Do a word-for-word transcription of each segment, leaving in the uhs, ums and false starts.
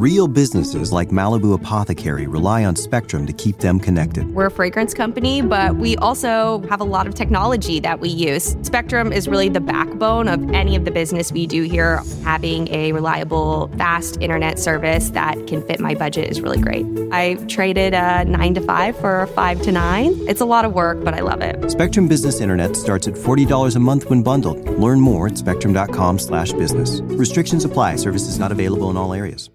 Real businesses like Malibu Apothecary rely on Spectrum to keep them connected. We're a fragrance company, but we also have a lot of technology that we use. Spectrum is really the backbone of any of the business we do here. Having a reliable, fast internet service that can fit my budget is really great. I traded a nine to five for a five to nine. It's a lot of work, but I love it. Spectrum Business Internet starts at forty dollars a month when bundled. Learn more at spectrum.com slash business. Restrictions apply. Services not available in all areas.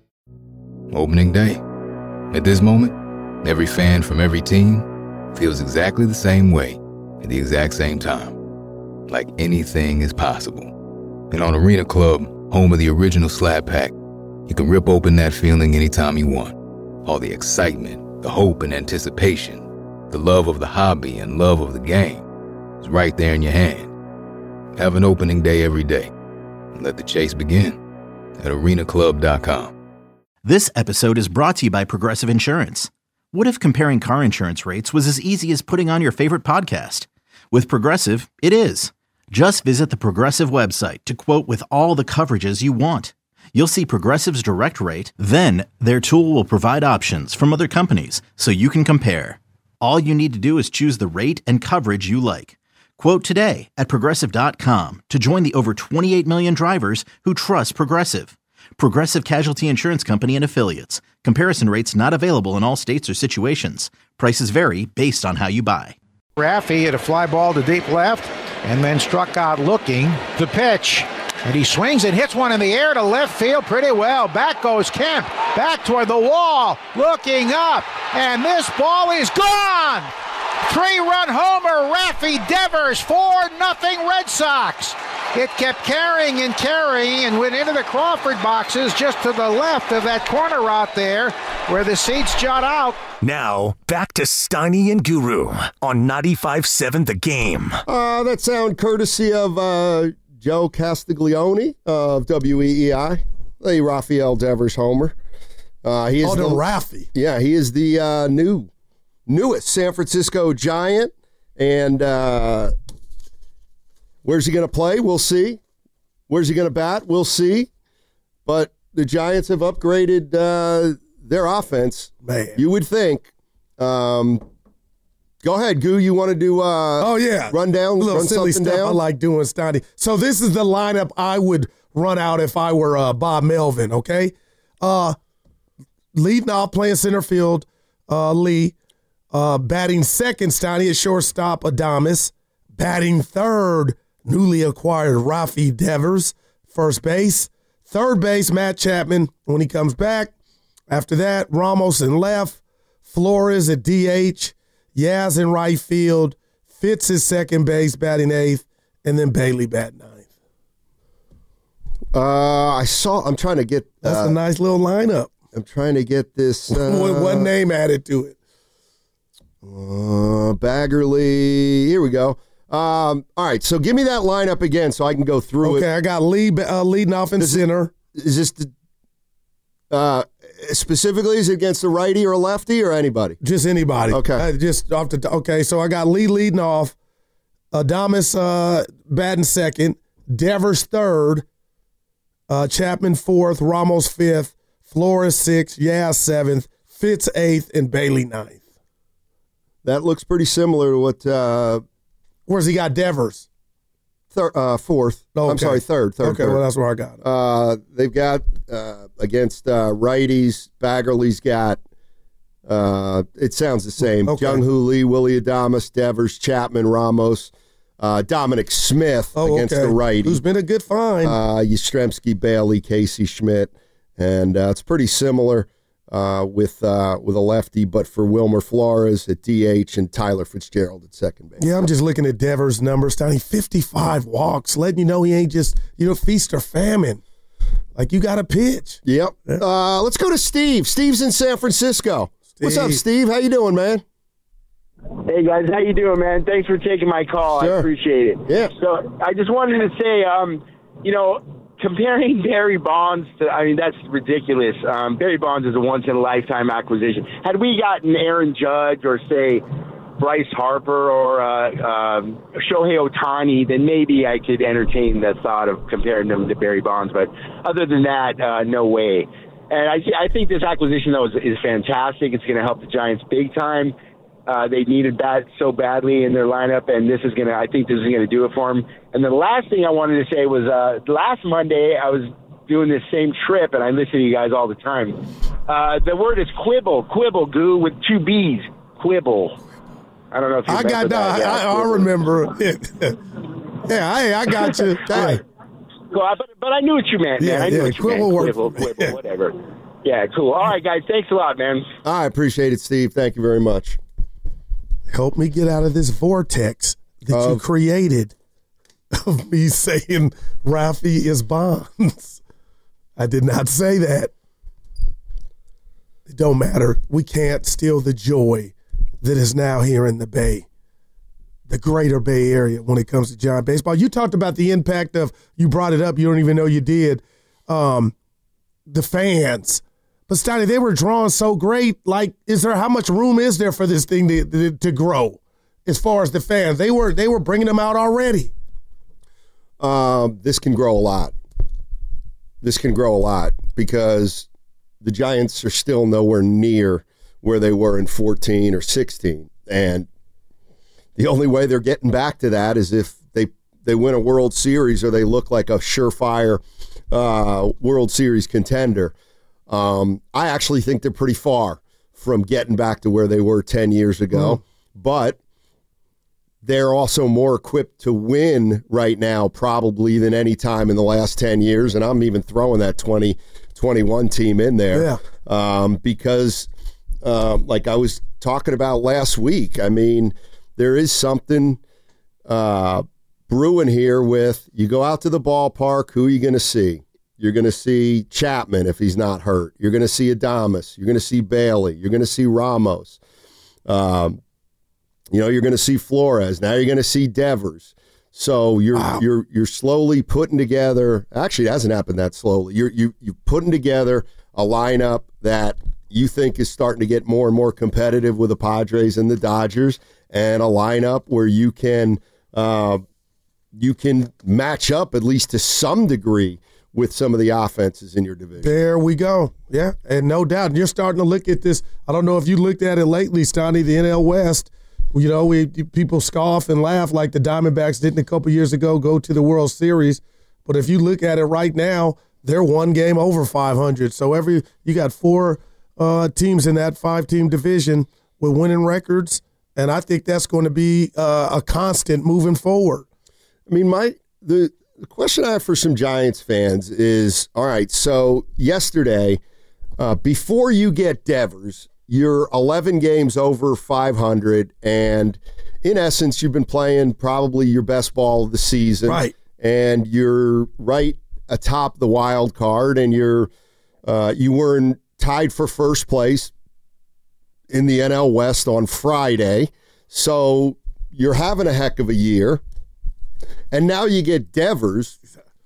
Opening day. At this moment, every fan from every team feels exactly the same way at the exact same time. Like anything is possible. And on Arena Club, home of the original Slab Pack, you can rip open that feeling anytime you want. All the excitement, the hope and anticipation, the love of the hobby and love of the game is right there in your hand. Have an opening day every day. And let the chase begin at arena club dot com. This episode is brought to you by Progressive Insurance. What if comparing car insurance rates was as easy as putting on your favorite podcast? With Progressive, it is. Just visit the Progressive website to quote with all the coverages you want. You'll see Progressive's direct rate, then their tool will provide options from other companies so you can compare. All you need to do is choose the rate and coverage you like. Quote today at progressive dot com to join the over twenty-eight million drivers who trust Progressive. Progressive Casualty Insurance Company and Affiliates. Comparison rates not available in all states or situations. Prices vary based on how you buy. Raffy hit a fly ball to deep left and then struck out looking. The pitch. And he swings and hits one in the air to left field pretty well. Back goes Kemp. Back toward the wall. Looking up. And this ball is gone. Three-run homer. Raffy Devers. four nothing Red Sox. It kept carrying and carrying and went into the Crawford boxes just to the left of that corner out there where the seats jut out. Now, back to Steiny and Guru on ninety-five seven The Game. Uh, that sound courtesy of uh, Joe Castiglione of W E E I, the Rafael Devers homer. Uh, he is oh, the, the Raffy. Yeah, he is the uh, new, newest San Francisco Giant, and uh, where's he going to play? We'll see. Where's he going to bat? We'll see. But the Giants have upgraded uh, their offense. Man. You would think. Um, go ahead, Goo. You want to do uh, oh, yeah. run down, a little run silly something stuff down? I like doing, Steiny. So this is the lineup I would run out if I were uh, Bob Melvin, okay? Uh, leading off, playing center field, uh, Lee. Uh, batting second, Steiny, at shortstop, Adames. Batting third, newly acquired Rafi Devers. First base. Third base, Matt Chapman when he comes back. After that, Ramos in left. Flores at D H. Yaz in right field. Fitz at second base, batting eighth. And then Bailey batting ninth. Uh, I saw, I'm trying to get. That's uh, a nice little lineup. I'm trying to get this. Uh, one, one name added to it. Uh, Baggerly. Here we go. Um, all right, so give me that lineup again so I can go through okay, it. Okay, I got Lee uh, leading off in is center. It, is this the, uh, specifically, is it against a righty or a lefty or anybody? Just anybody. Okay. Uh, just off the okay, so I got Lee leading off, Adames uh, batting second, Devers third, uh, Chapman fourth, Ramos fifth, Flores sixth, Yaz seventh, Fitz eighth, and Bailey ninth. That looks pretty similar to what. Uh, Where's he got Devers? Thir- uh, fourth. Oh, okay. I'm sorry, third. Third. Okay, third. well, that's where I got it. Uh, they've got uh, against uh, righties, Baggerly's got, uh, it sounds the same. Okay. Jung-Hoo Lee, Willie Adames, Devers, Chapman, Ramos, uh, Dominic Smith oh, against okay. the righty. Who's been a good find. Uh, Yastrzemski, Bailey, Casey Schmidt. And uh, it's pretty similar uh, with uh, with a lefty, but for Wilmer Flores at D H and Tyler Fitzgerald at second base. Yeah, I'm just looking at Devers' numbers, Tony. fifty-five walks, letting you know he ain't just, you know, feast or famine. Like, you got to pitch. Yep. Yeah. Uh, let's go to Steve. Steve's in San Francisco. Steve. What's up, Steve? How you doing, man? Hey, guys. How you doing, man? Thanks for taking my call. Sure. I appreciate it. Yeah. So I just wanted to say, um, you know, comparing Barry Bonds to, I mean, that's ridiculous. Um, Barry Bonds is a once-in-a-lifetime acquisition. Had we gotten Aaron Judge or, say, Bryce Harper or uh, um, Shohei Ohtani, then maybe I could entertain the thought of comparing them to Barry Bonds. But other than that, uh, no way. And I, I think this acquisition, though, is, is fantastic. It's going to help the Giants big time. Uh, they needed that so badly in their lineup, and this is going to, I think this is going to do it for them. And the last thing I wanted to say was uh, last Monday I was doing this same trip, and I listen to you guys all the time. Uh, the word is quibble, quibble, goo, with two B's, quibble. I don't know if you I remember got that. I, Yeah, I, I remember it. Yeah, hey, I got you. Hey. Cool, but, but I knew what you meant, Yeah, man. I knew yeah, what you quibble meant. work. Quibble, quibble, whatever. Yeah, cool. All right, guys, thanks a lot, man. I appreciate it, Steve. Thank you very much. Help me get out of this vortex that Uh, you created of me saying Rafi is Bonds. I did not say that. It don't matter. We can't steal the joy that is now here in the Bay, the greater Bay Area when it comes to Giant baseball. You talked about the impact of, you brought it up, you don't even know you did, um, the fans. But, Stoney, they were drawing so great. Like, is there, how much room is there for this thing to, to, to grow as far as the fans? They were they were bringing them out already. Um, this can grow a lot. This can grow a lot because the Giants are still nowhere near where they were in fourteen or sixteen. And the only way they're getting back to that is if they, they win a World Series or they look like a surefire uh, World Series contender. Um, I actually think they're pretty far from getting back to where they were ten years ago, mm. but they're also more equipped to win right now probably than any time in the last ten years, and I'm even throwing that twenty twenty-one team in there yeah. um, because, um, like I was talking about last week, I mean, there is something uh, brewing here with you go out to the ballpark, who are you going to see? You're going to see Chapman if he's not hurt. You're going to see Adames. You're going to see Bailey. You're going to see Ramos. Um, you know, you're going to see Flores. Now you're going to see Devers. So you're wow. you're you're slowly putting together. Actually, it hasn't happened that slowly. You're you you're putting together a lineup that you think is starting to get more and more competitive with the Padres and the Dodgers, and a lineup where you can uh, you can match up at least to some degree with some of the offenses in your division. There we go. Yeah, and no doubt. You're starting to look at this. I don't know if you looked at it lately, Stoney, the N L West. You know, we people scoff and laugh like the Diamondbacks didn't a couple years ago go to the World Series. But if you look at it right now, they're one game over five hundred. So every you got four uh, teams in that five-team division with winning records, and I think that's going to be uh, a constant moving forward. I mean, my the – The question I have for some Giants fans is, all right, so yesterday, uh, before you get Devers, you're eleven games over five hundred, and in essence, you've been playing probably your best ball of the season. Right. And you're right atop the wild card, and you're uh, you were in, tied for first place in the N L West on Friday. So you're having a heck of a year. And now you get Devers.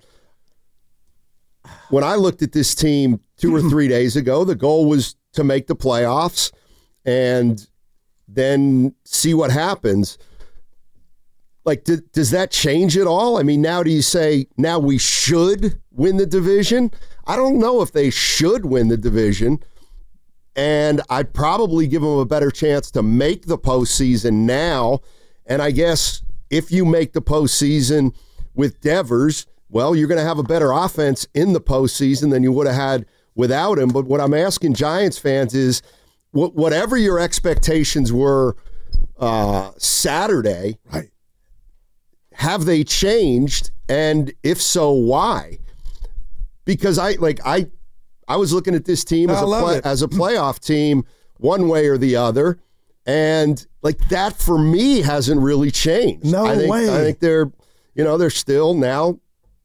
When I looked at this team two or three days ago, the goal was to make the playoffs and then see what happens. Like, do, does that change at all? I mean, now do you say, now we should win the division? I don't know if they should win the division. And I'd probably give them a better chance to make the postseason now. And I guess if you make the postseason with Devers, well, you're going to have a better offense in the postseason than you would have had without him. But what I'm asking Giants fans is, wh- whatever your expectations were uh, Saturday, right. have they changed? And if so, why? Because I like I, I was looking at this team as a play, as a playoff team, one way or the other. And like that for me hasn't really changed. No I think, way. I think they're, you know, they're still now.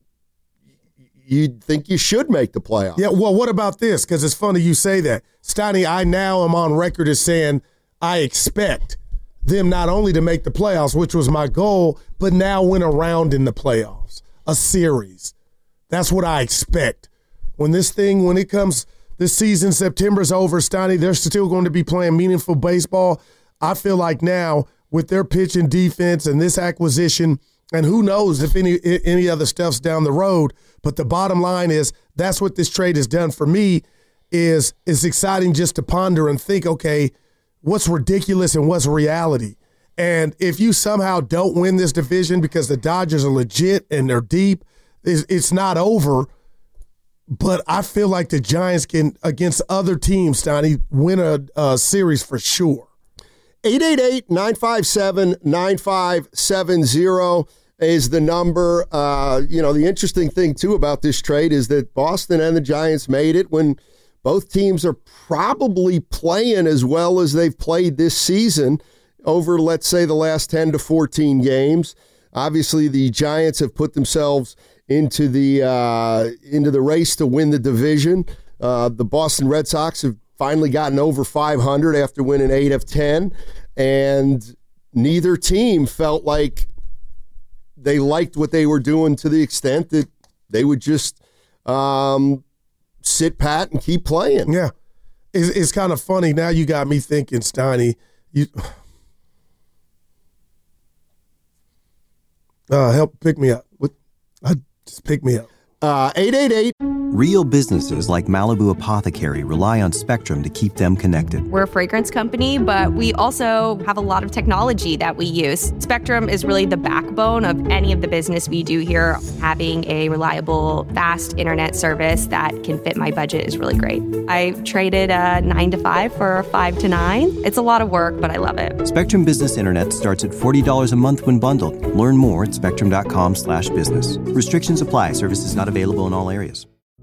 You'd think you should make the playoffs. Yeah. Well, what about this? Because it's funny you say that, Stoney. I now am on record as saying I expect them not only to make the playoffs, which was my goal, but now win a round in the playoffs, a series. That's what I expect. When this thing, when it comes. This season, September's over, Stoney. They're still going to be playing meaningful baseball. I feel like now, with their pitching defense and this acquisition, and who knows if any any other stuff's down the road, but the bottom line is that's what this trade has done for me. is it's exciting just to ponder and think, okay, what's ridiculous and what's reality? And if you somehow don't win this division because the Dodgers are legit and they're deep, it's, it's not over. But I feel like the Giants can, against other teams, Stoney, win a, a series for sure. eight eight eight, nine five seven, nine five seven zero is the number. Uh, you know, the interesting thing, too, about this trade is that Boston and the Giants made it when both teams are probably playing as well as they've played this season over, let's say, the last ten to fourteen games. Obviously, the Giants have put themselves into the uh, into the race to win the division. Uh, the Boston Red Sox have finally gotten over five hundred after winning eight of ten, and neither team felt like they liked what they were doing to the extent that they would just um, sit pat and keep playing. Yeah. It's, it's kind of funny. Now you got me thinking, Steiny, you uh, help pick me up. What? Uh, just pick me up. Uh, eight eight eight. Real businesses like Malibu Apothecary rely on Spectrum to keep them connected. We're a fragrance company, but we also have a lot of technology that we use. Spectrum is really the backbone of any of the business we do here. Having a reliable, fast internet service that can fit my budget is really great. I traded a nine to five for a five to nine. It's a lot of work, but I love it. Spectrum Business Internet starts at forty dollars a month when bundled. Learn more at spectrum.com slash business. Restrictions apply. Services not available in all areas.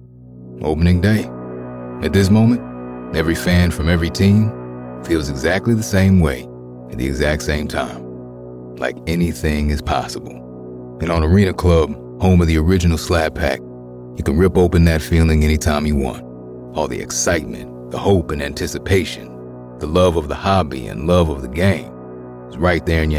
Opening day. At this moment, every fan from every team feels exactly the same way at the exact same time. Like anything is possible. And on Arena Club, home of the original Slab Pack, you can rip open that feeling anytime you want. All the excitement, the hope and anticipation, the love of the hobby and love of the game is right there in your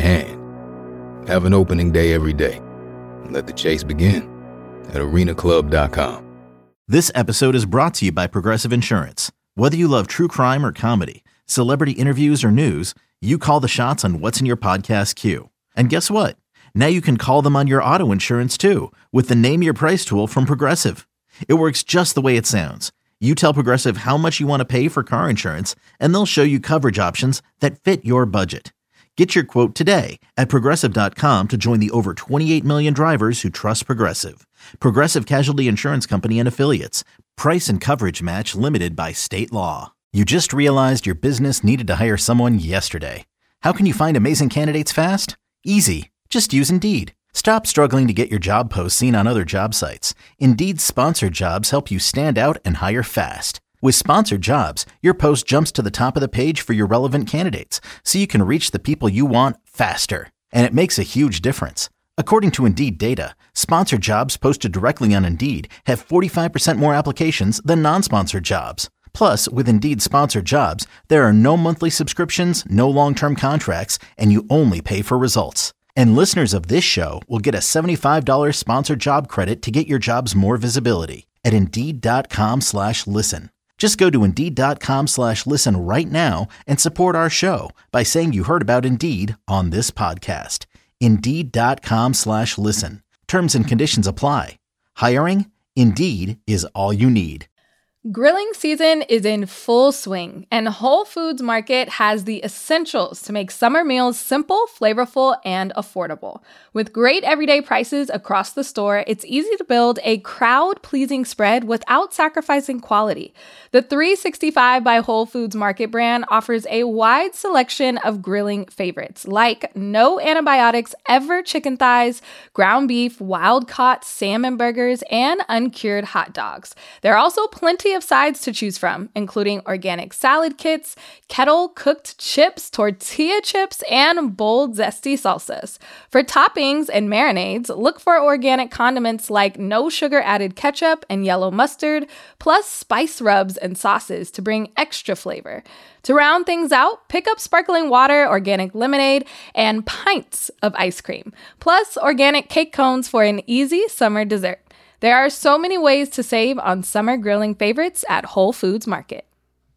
hand. Have an opening day every day and let the chase begin at arena club dot com. This episode is brought to you by Progressive Insurance. Whether you love true crime or comedy, celebrity interviews or news, you call the shots on what's in your podcast queue. And guess what? Now you can call them on your auto insurance too with the Name Your Price tool from Progressive. It works just the way it sounds. You tell Progressive how much you want to pay for car insurance, and they'll show you coverage options that fit your budget. Get your quote today at progressive dot com to join the over twenty-eight million drivers who trust Progressive. Progressive Casualty Insurance Company and Affiliates. Price and coverage match limited by state law. You just realized your business needed to hire someone yesterday. How can you find amazing candidates fast? Easy. Just use Indeed. Stop struggling to get your job posts seen on other job sites. Indeed's sponsored jobs help you stand out and hire fast. With sponsored jobs, your post jumps to the top of the page for your relevant candidates, so you can reach the people you want faster. And it makes a huge difference. According to Indeed data, sponsored jobs posted directly on Indeed have forty-five percent more applications than non-sponsored jobs. Plus, with Indeed sponsored jobs, there are no monthly subscriptions, no long-term contracts, and you only pay for results. And listeners of this show will get a seventy-five dollars sponsored job credit to get your jobs more visibility at Indeed.com slash listen. Just go to Indeed.com slash listen right now and support our show by saying you heard about Indeed on this podcast. Indeed.com slash listen. Terms and conditions apply. Hiring? Indeed is all you need. Grilling season is in full swing, and Whole Foods Market has the essentials to make summer meals simple, flavorful, and affordable. With great everyday prices across the store, it's easy to build a crowd-pleasing spread without sacrificing quality. The three sixty-five by Whole Foods Market brand offers a wide selection of grilling favorites, like no antibiotics ever chicken thighs, ground beef, wild-caught salmon burgers, and uncured hot dogs. There are also plenty of sides to choose from, including organic salad kits, kettle-cooked chips, tortilla chips, and bold, zesty salsas. For toppings and marinades, look for organic condiments like no sugar-added ketchup and yellow mustard, plus spice rubs and sauces to bring extra flavor. To round things out, pick up sparkling water, organic lemonade, and pints of ice cream, plus organic cake cones for an easy summer dessert. There are so many ways to save on summer grilling favorites at Whole Foods Market.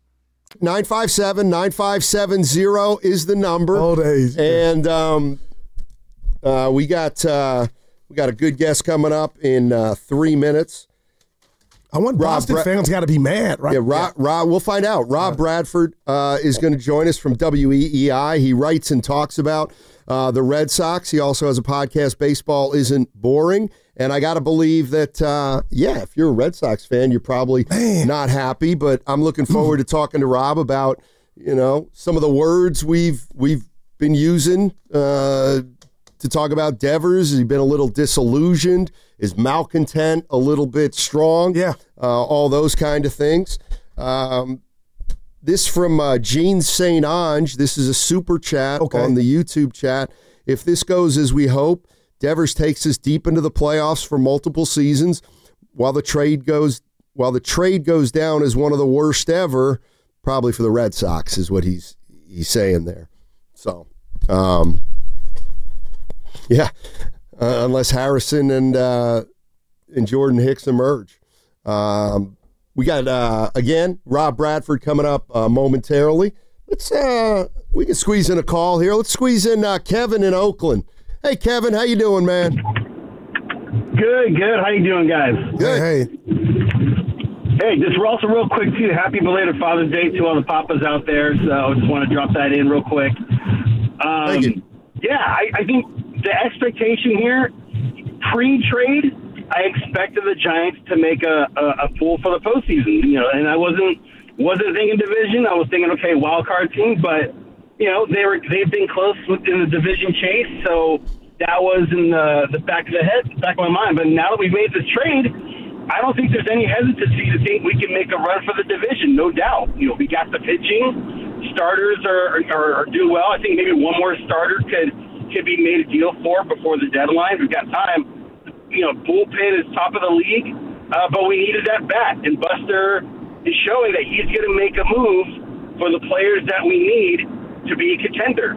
nine five seven, nine five seven zero is the number. Old days. And um, uh, we got uh, we got a good guest coming up in uh, three minutes. I want Rob Boston Bra- fans got to be mad, right? Yeah, Rob, yeah. Rob, we'll find out. Rob Bradford uh, is going to join us from W E E I. He writes and talks about uh, the Red Sox. He also has a podcast, Baseball Isn't Boring. And I got to believe that, uh, yeah, if you're a Red Sox fan, you're probably Man. not happy. But I'm looking forward to talking to Rob about, you know, some of the words we've we've been using uh, to talk about Devers. Has he been a little disillusioned? Is malcontent a little bit strong? Yeah. Uh, all those kind of things. Um, this from uh, Gene Saint Ange. This is a super chat okay. on the YouTube chat. If this goes as we hope, Devers takes us deep into the playoffs for multiple seasons. While the trade goes, while the trade goes down as one of the worst ever, probably for the Red Sox is what he's he's saying there. So, um, yeah. Uh, unless Harrison and uh, and Jordan Hicks emerge. Um, we got, uh, again, Rob Bradford coming up uh, momentarily. Let's uh, we can squeeze in a call here. Let's squeeze in uh, Kevin in Oakland. Hey, Kevin, how you doing, man? Good, good. How you doing, guys? Good. Hey. Hey, just also real quick, too, happy belated Father's Day to all the papas out there. So I just want to drop that in real quick. Um, Thank you. Yeah, I, I think the expectation here, pre-trade, I expected the Giants to make a, a, a pool for the postseason. You know, and I wasn't wasn't thinking division. I was thinking, okay, wild card team, but you know they were they've been close in the division chase, so that was in the the back of the head, back of my mind. But now that we've made this trade, I don't think there's any hesitancy to think we can make a run for the division. No doubt. You know, we got the pitching. Starters are are, are doing well. I think maybe one more starter could. could be made a deal for before the deadline. We've got time. You know, bullpen is top of the league, uh, but we needed that bat. And Buster is showing that he's going to make a move for the players that we need to be a contender.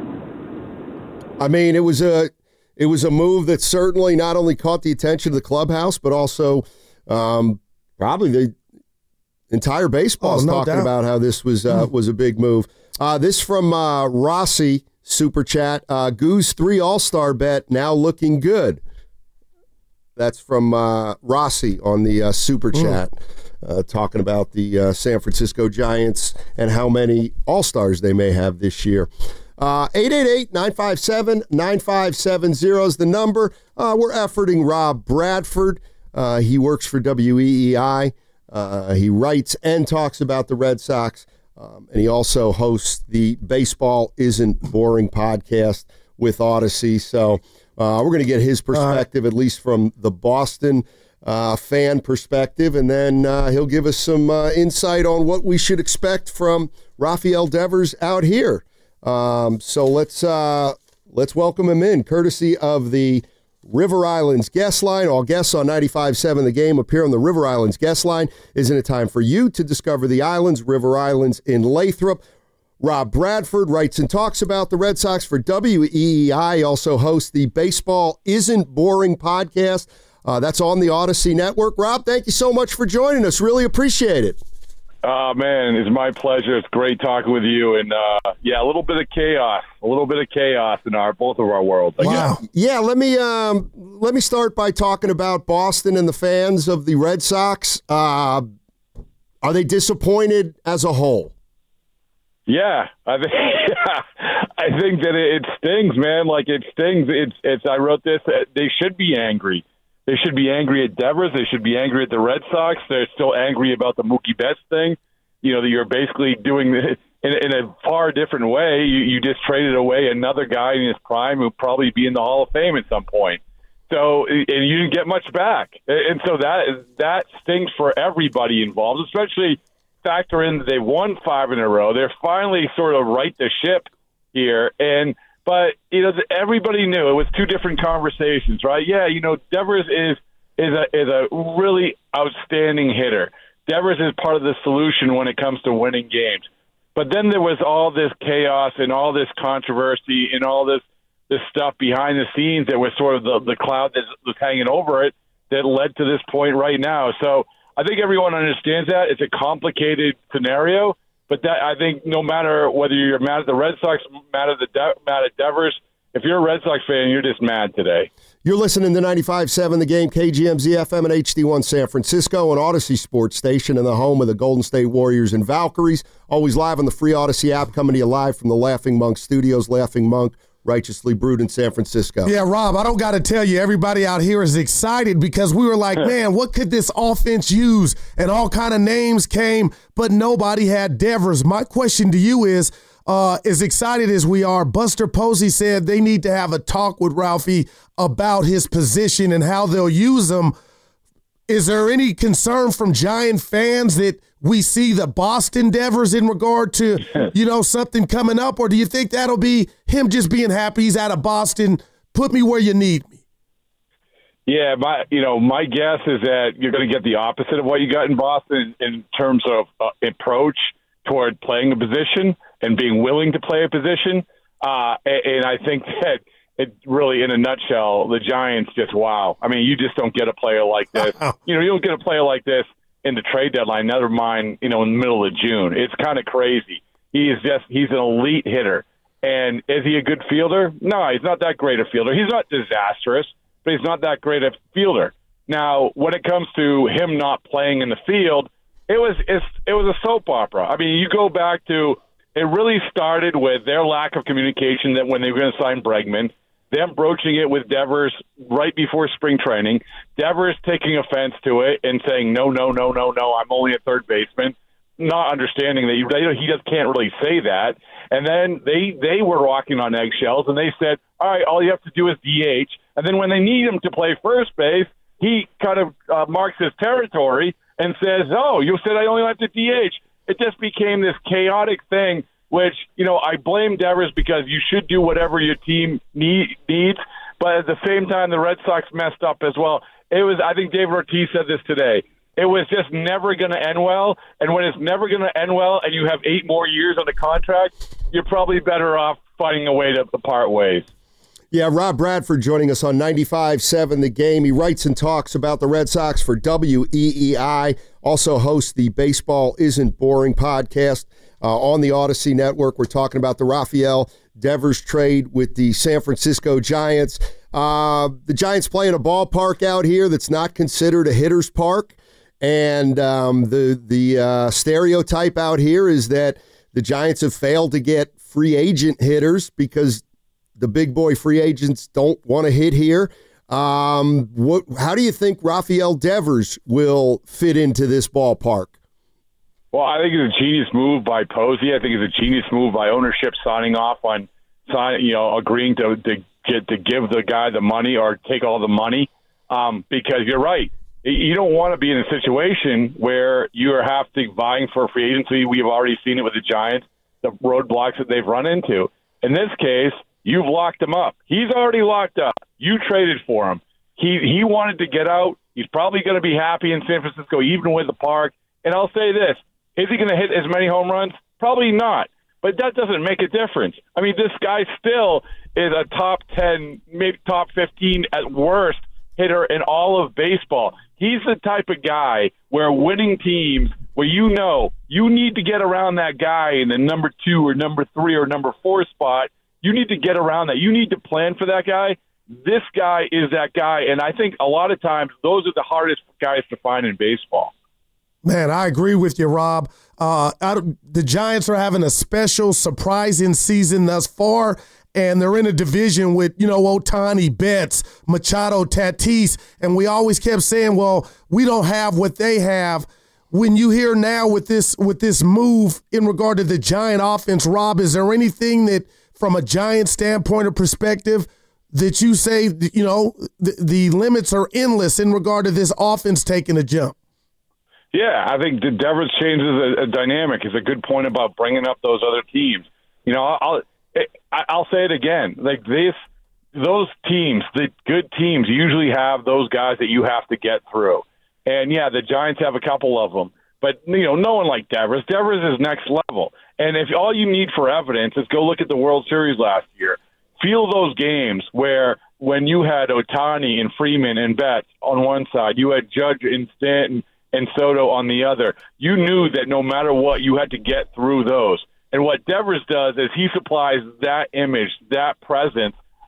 I mean, it was a it was a move that certainly not only caught the attention of the clubhouse, but also um, probably the entire baseball is oh, no talking doubt. about how this was uh, was a big move. Uh, this from uh, Rossi. Super chat. Uh, Goose three All-Star bet now looking good. That's from uh, Rossi on the uh, super chat, uh, talking about the uh, San Francisco Giants and how many All-Stars they may have this year. Uh, eight eight eight, nine five seven, nine five seven zero is the number. Uh, we're efforting Rob Bradford. Uh, he works for W E E I. Uh, he writes and talks about the Red Sox. Um, and he also hosts the Baseball Isn't Boring podcast with Odyssey. So uh, we're going to get his perspective, at least from the Boston uh, fan perspective. And then uh, he'll give us some uh, insight on what we should expect from Rafael Devers out here. Um, so let's uh, let's welcome him in, courtesy of the River Islands Guest Line. All guests on ninety-five point seven The Game appear on the River Islands Guest Line. Isn't it time for you to discover the islands? River Islands in Lathrop. Rob Bradford writes and talks about the Red Sox for W E E I. He also hosts the Baseball Isn't Boring podcast. Uh, that's on the Odyssey Network. Rob, thank you so much for joining us. Really appreciate it. Oh, man, it's my pleasure. It's great talking with you. And, uh, yeah, a little bit of chaos, a little bit of chaos in our both of our worlds. Wow. Yeah, let me um, let me start by talking about Boston and the fans of the Red Sox. Uh, are they disappointed as a whole? Yeah, I think I think that it stings, man. Like, it stings. It's, it's. I wrote this. They should be angry. They should be angry at Devers. They should be angry at the Red Sox. They're still angry about the Mookie Betts thing. You know, that you're basically doing in, in a far different way. You, you just traded away another guy in his prime who'll probably be in the Hall of Fame at some point. So, and you didn't get much back. And so that that stings for everybody involved, especially factor in that they won five in a row. They're finally sort of right the ship here. And But, you know, everybody knew it was two different conversations, right? Yeah, you know, Devers is is a is a really outstanding hitter. Devers is part of the solution when it comes to winning games. But then there was all this chaos and all this controversy and all this, this stuff behind the scenes that was sort of the, the cloud that was hanging over it that led to this point right now. So I think everyone understands that. It's a complicated scenario. But that I think no matter whether you're mad at the Red Sox, mad at the De- mad at Devers, if you're a Red Sox fan, you're just mad today. You're listening to ninety-five point seven The Game, K G M Z F M and H D one San Francisco, an Odyssey Sports Station and the home of the Golden State Warriors and Valkyries. Always live on the free Odyssey app, coming to you live from the Laughing Monk Studios. Laughing Monk, righteously brewed in San Francisco. Yeah, Rob, I don't got to tell you, everybody out here is excited because we were like, man, what could this offense use? And all kind of names came, but nobody had Devers. My question to you is, uh, as excited as we are, Buster Posey said they need to have a talk with Ralphie about his position and how they'll use him. Is there any concern from Giant fans that we see the Boston Devers in regard to, you know, something coming up? Or do you think that'll be him just being happy he's out of Boston, put me where you need me? Yeah, my you know, my guess is that you're going to get the opposite of what you got in Boston in terms of uh, approach toward playing a position and being willing to play a position. Uh, and, and I think that it really, in a nutshell, the Giants just, wow. I mean, you just don't get a player like this. You know, you don't get a player like this in the trade deadline, never mind, you know, in the middle of June. It's kind of crazy. He is just, he's an elite hitter. And is he a good fielder? No, he's not that great a fielder. He's not disastrous, but he's not that great a fielder. Now, when it comes to him not playing in the field, it was it's, it was a soap opera. I mean, you go back to, it really started with their lack of communication that when they were going to sign Bregman, them broaching it with Devers right before spring training, Devers taking offense to it and saying, no, no, no, no, no, I'm only a third baseman, not understanding that you, he just can't really say that. And then they, they were walking on eggshells, and they said, all right, all you have to do is D H. And then when they need him to play first base, he kind of uh, marks his territory and says, oh, you said I only have to D H. It just became this chaotic thing, which, you know, I blame Devers because you should do whatever your team need, needs. But at the same time, the Red Sox messed up as well. It was, I think David Ortiz said this today, it was just never going to end well. And when it's never going to end well and you have eight more years on the contract, you're probably better off finding a way to part ways. Yeah, Rob Bradford joining us on ninety-five point seven The Game. He writes and talks about the Red Sox for W E E I, also hosts the Baseball Isn't Boring podcast uh, on the Odyssey Network. We're talking about the Rafael Devers trade with the San Francisco Giants. Uh, the Giants play in a ballpark out here that's not considered a hitter's park, and um, the, the uh, stereotype out here is that the Giants have failed to get free agent hitters because the big boy free agents don't want to hit here. Um, what? How do you think Rafael Devers will fit into this ballpark? Well, I think it's a genius move by Posey. I think it's a genius move by ownership signing off on, sign, you know, agreeing to to, get, to give the guy the money or take all the money. Um, because you're right, you don't want to be in a situation where you are have to vying for free agency. We've already seen it with the Giants, the roadblocks that they've run into. In this case, you've locked him up. He's already locked up. You traded for him. He he wanted to get out. He's probably going to be happy in San Francisco, even with the park. And I'll say this, is he going to hit as many home runs? Probably not. But that doesn't make a difference. I mean, this guy still is a top ten, maybe top fifteen at worst hitter in all of baseball. He's the type of guy where winning teams, where you know you need to get around that guy in the number two or number three or number four spot. You need to get around that. You need to plan for that guy. This guy is that guy, and I think a lot of times those are the hardest guys to find in baseball. Man, I agree with you, Rob. Uh, out of, the Giants are having a special, surprising season thus far, and they're in a division with, you know, Ohtani, Betts, Machado, Tatis, and we always kept saying, well, we don't have what they have. When you hear now with this with this move in regard to the Giant offense, Rob, is there anything that – from a Giant standpoint or perspective, that you say, you know, the, the limits are endless in regard to this offense taking a jump? Yeah, I think the Devers changes a, a dynamic. Is a good point about bringing up those other teams. You know, I'll I'll say it again. Like this, those teams, the good teams, usually have those guys that you have to get through. And yeah, the Giants have a couple of them. But, you know, no one like Devers. Devers is next level. And if all you need for evidence is go look at the World Series last year, feel those games where when you had Ohtani and Freeman and Betts on one side, you had Judge and Stanton and Soto on the other. You knew that no matter what, you had to get through those. And what Devers does is he supplies that image, that presence,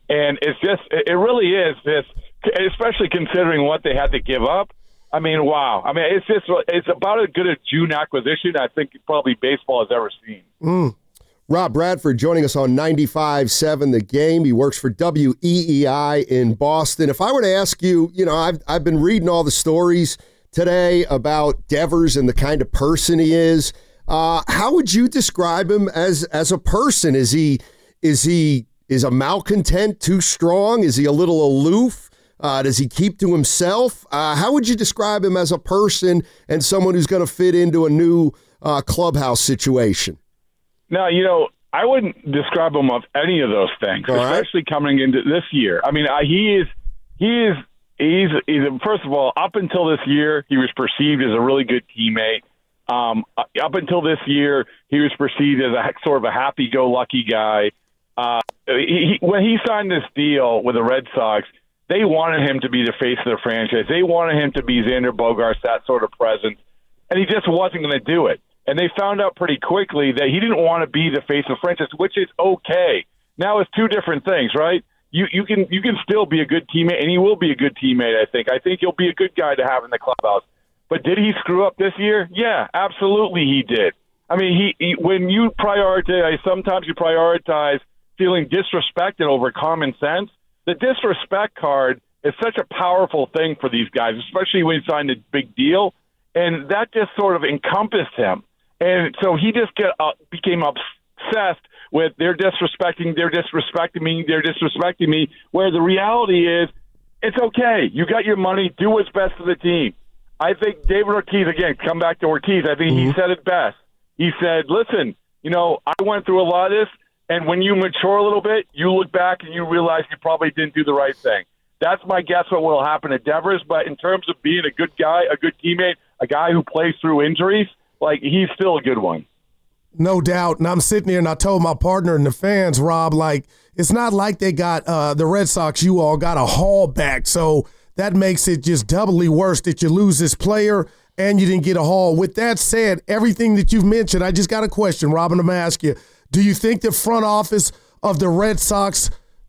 And it's just, it really is this, especially considering what they had to give up. I mean, wow. I mean, it's just, it's about as good a June acquisition I think probably baseball has ever seen. Mm. Rob Bradford joining us on ninety-five point seven The Game. He works for W E E I in Boston. If I were to ask you, you know, I've, I've been reading all the stories today about Devers and the kind of person he is. Uh, how would you describe him as as a person? Is he is he is a malcontent too strong? Is he a little aloof? Uh, does he keep to himself? Uh, how would you describe him as a person and someone who's going to fit into a new uh, clubhouse situation? No, you know, I wouldn't describe him of any of those things, All especially right. coming into this year. I mean, I, he is he is he's he's first of all, up until this year, he was perceived as a really good teammate. Um, up until this year, he was perceived as a sort of a happy-go-lucky guy. Uh, he, when he signed this deal with the Red Sox, they wanted him to be the face of the franchise. They wanted him to be Xander Bogaerts, that sort of presence, and he just wasn't going to do it. And they found out pretty quickly that he didn't want to be the face of the franchise, which is okay. Now it's two different things, right? You you can you can still be a good teammate, and he will be a good teammate, I think. I think he'll be a good guy to have in the clubhouse. But did he screw up this year? Yeah, absolutely he did. I mean, he, he when you prioritize, sometimes you prioritize feeling disrespected over common sense. The disrespect card is such a powerful thing for these guys, especially when he signed a big deal. And that just sort of encompassed him. And so he just get, uh, became obsessed with they're disrespecting, they're disrespecting me, they're disrespecting me, where the reality is it's okay. You got your money. Do what's best for the team. I think David Ortiz, again, come back to Ortiz, I think mm-hmm. he said it best. He said, listen, you know, I went through a lot of this, and when you mature a little bit, you look back and you realize you probably didn't do the right thing. That's my guess what will happen at Devers. But in terms of being a good guy, a good teammate, a guy who plays through injuries, like, he's still a good one. No doubt. And I'm sitting here and I told my partner and the fans, Rob, like, it's not like they got uh, the Red Sox, you all got a haul back. So that makes it just doubly worse that you lose this player and you didn't get a haul. With that said, everything that you've mentioned, I just got a question, Robin, I'm going to ask you. Do you think the front office of the Red Sox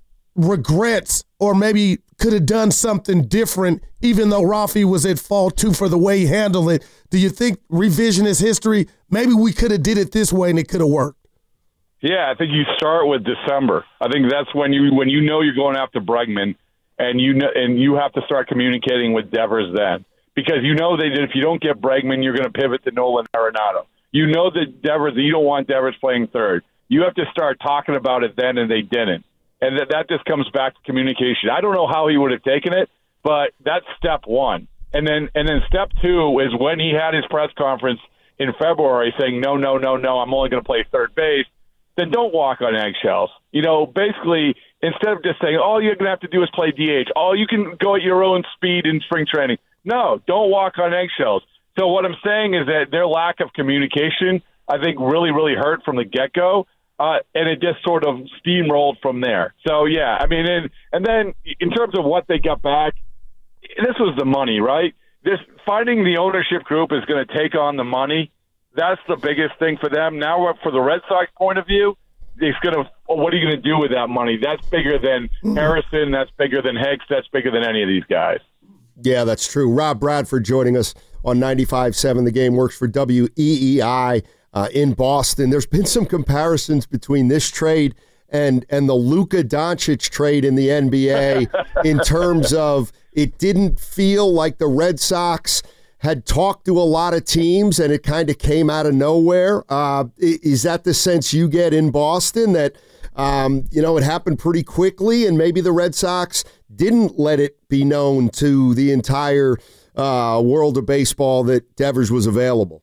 regrets or maybe could have done something different, even though Rafi was at fault too for the way he handled it? Do you think revisionist history, maybe we could have did it this way and it could have worked? Yeah, I think you start with December. I think that's when you when you know you're going after Bregman, and you know, and you have to start communicating with Devers then, because you know that if you don't get Bregman, you're going to pivot to Nolan Arenado. You know that Devers, you don't want Devers playing third. You have to start talking about it then, and they didn't. And that, that just comes back to communication. I don't know how he would have taken it, but that's step one. And then and then step two is when he had his press conference in February saying, no, no, no, no, I'm only going to play third base. Then don't walk on eggshells. You know, basically, instead of just saying, all you're going to have to do is play D H. Oh, you can go at your own speed in spring training. No, don't walk on eggshells. So what I'm saying is that their lack of communication, I think, really, really hurt from the get-go. Uh, and it just sort of steamrolled from there. So, yeah, I mean, and, and then in terms of what they got back, this was the money, right? This finding the ownership group is going to take on the money. That's the biggest thing for them. Now, for the Red Sox point of view, it's going to, well, what are you going to do with that money? That's bigger than Harrison. That's bigger than Hicks. That's bigger than any of these guys. Yeah, that's true. Rob Bradford joining us on ninety-five point seven The Game, works for W E E I uh, in Boston. There's been some comparisons between this trade and and the Luka Doncic trade in the N B A in terms of it didn't feel like the Red Sox had talked to a lot of teams and it kind of came out of nowhere. Uh, is that the sense you get in Boston, that um, you know, it happened pretty quickly and maybe the Red Sox didn't let it be known to the entire uh, world of baseball that Devers was available?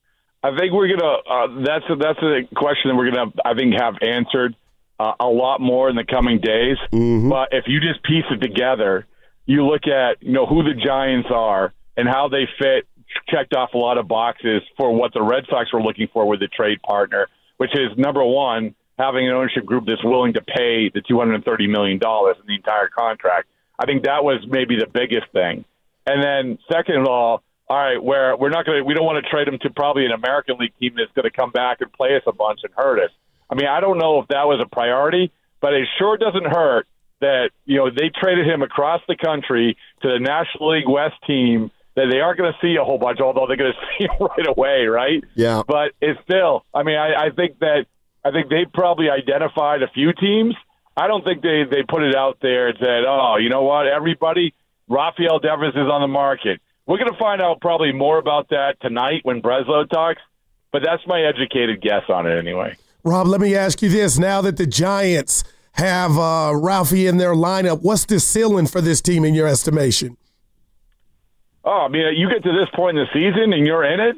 I think we're gonna. Uh, that's a, that's a question that we're gonna, I think, have answered uh, a lot more in the coming days. Mm-hmm. But if you just piece it together, you look at you know who the Giants are and how they fit, checked off a lot of boxes for what the Red Sox were looking for with the trade partner, which is number one, having an ownership group that's willing to pay the two hundred thirty million dollars in the entire contract. I think that was maybe the biggest thing. And then second of all, all right, where we're not going to, we don't want to trade him to probably an American League team that's going to come back and play us a bunch and hurt us. I mean, I don't know if that was a priority, but it sure doesn't hurt that, you know, they traded him across the country to the National League West team that they aren't going to see a whole bunch, although they're going to see him right away, right? Yeah. But it's still, I mean, I, I think that I think they probably identified a few teams. I don't think they, they put it out there and said, oh, you know what, everybody, Rafael Devers is on the market. We're going to find out probably more about that tonight when Breslow talks, but that's my educated guess on it anyway. Rob, let me ask you this. Now that the Giants have uh, Ralphie in their lineup, what's the ceiling for this team in your estimation? Oh, I mean, you get to this point in the season and you're in it,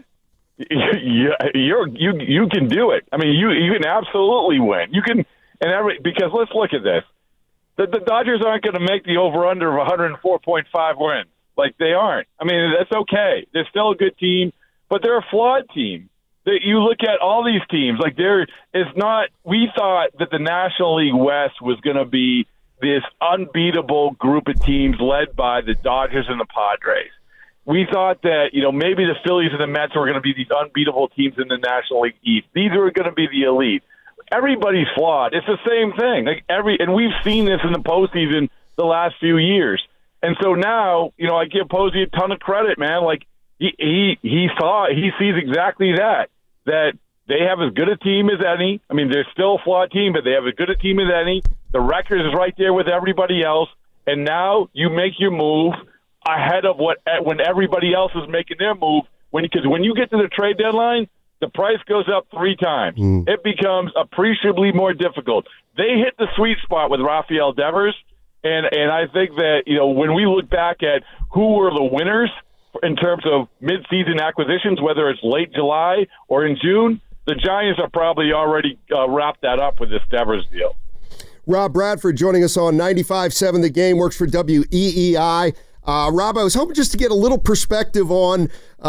you, you're, you you can do it. I mean, you you can absolutely win. You can, and every because let's look at this. The, the Dodgers aren't going to make the over-under of one hundred four point five wins. Like, they aren't. I mean, that's okay. They're still a good team, but they're a flawed team. That you look at all these teams, like there is not. We thought that the National League West was going to be this unbeatable group of teams led by the Dodgers and the Padres. We thought that, you know, maybe the Phillies and the Mets were going to be these unbeatable teams in the National League East. These were going to be the elite. Everybody's flawed. It's the same thing. Like every, and we've seen this in the postseason the last few years. And so now, you know, I give Posey a ton of credit, man. Like he he he saw he sees exactly that. That they have as good a team as any. I mean, they're still a flawed team, but they have as good a team as any. The record is right there with everybody else. And now you make your move ahead of what when everybody else is making their move. When because when you get to the trade deadline, the price goes up three times. Mm. It becomes appreciably more difficult. They hit the sweet spot with Rafael Devers, and and I think that, you know, when we look back at who were the winners in terms of mid-season acquisitions, whether it's late July or in June, the Giants are probably already uh, wrapped that up with this Devers deal. Rob Bradford joining us on ninety-five point seven The Game, works for W E E I. Uh, Rob, I was hoping just to get a little perspective on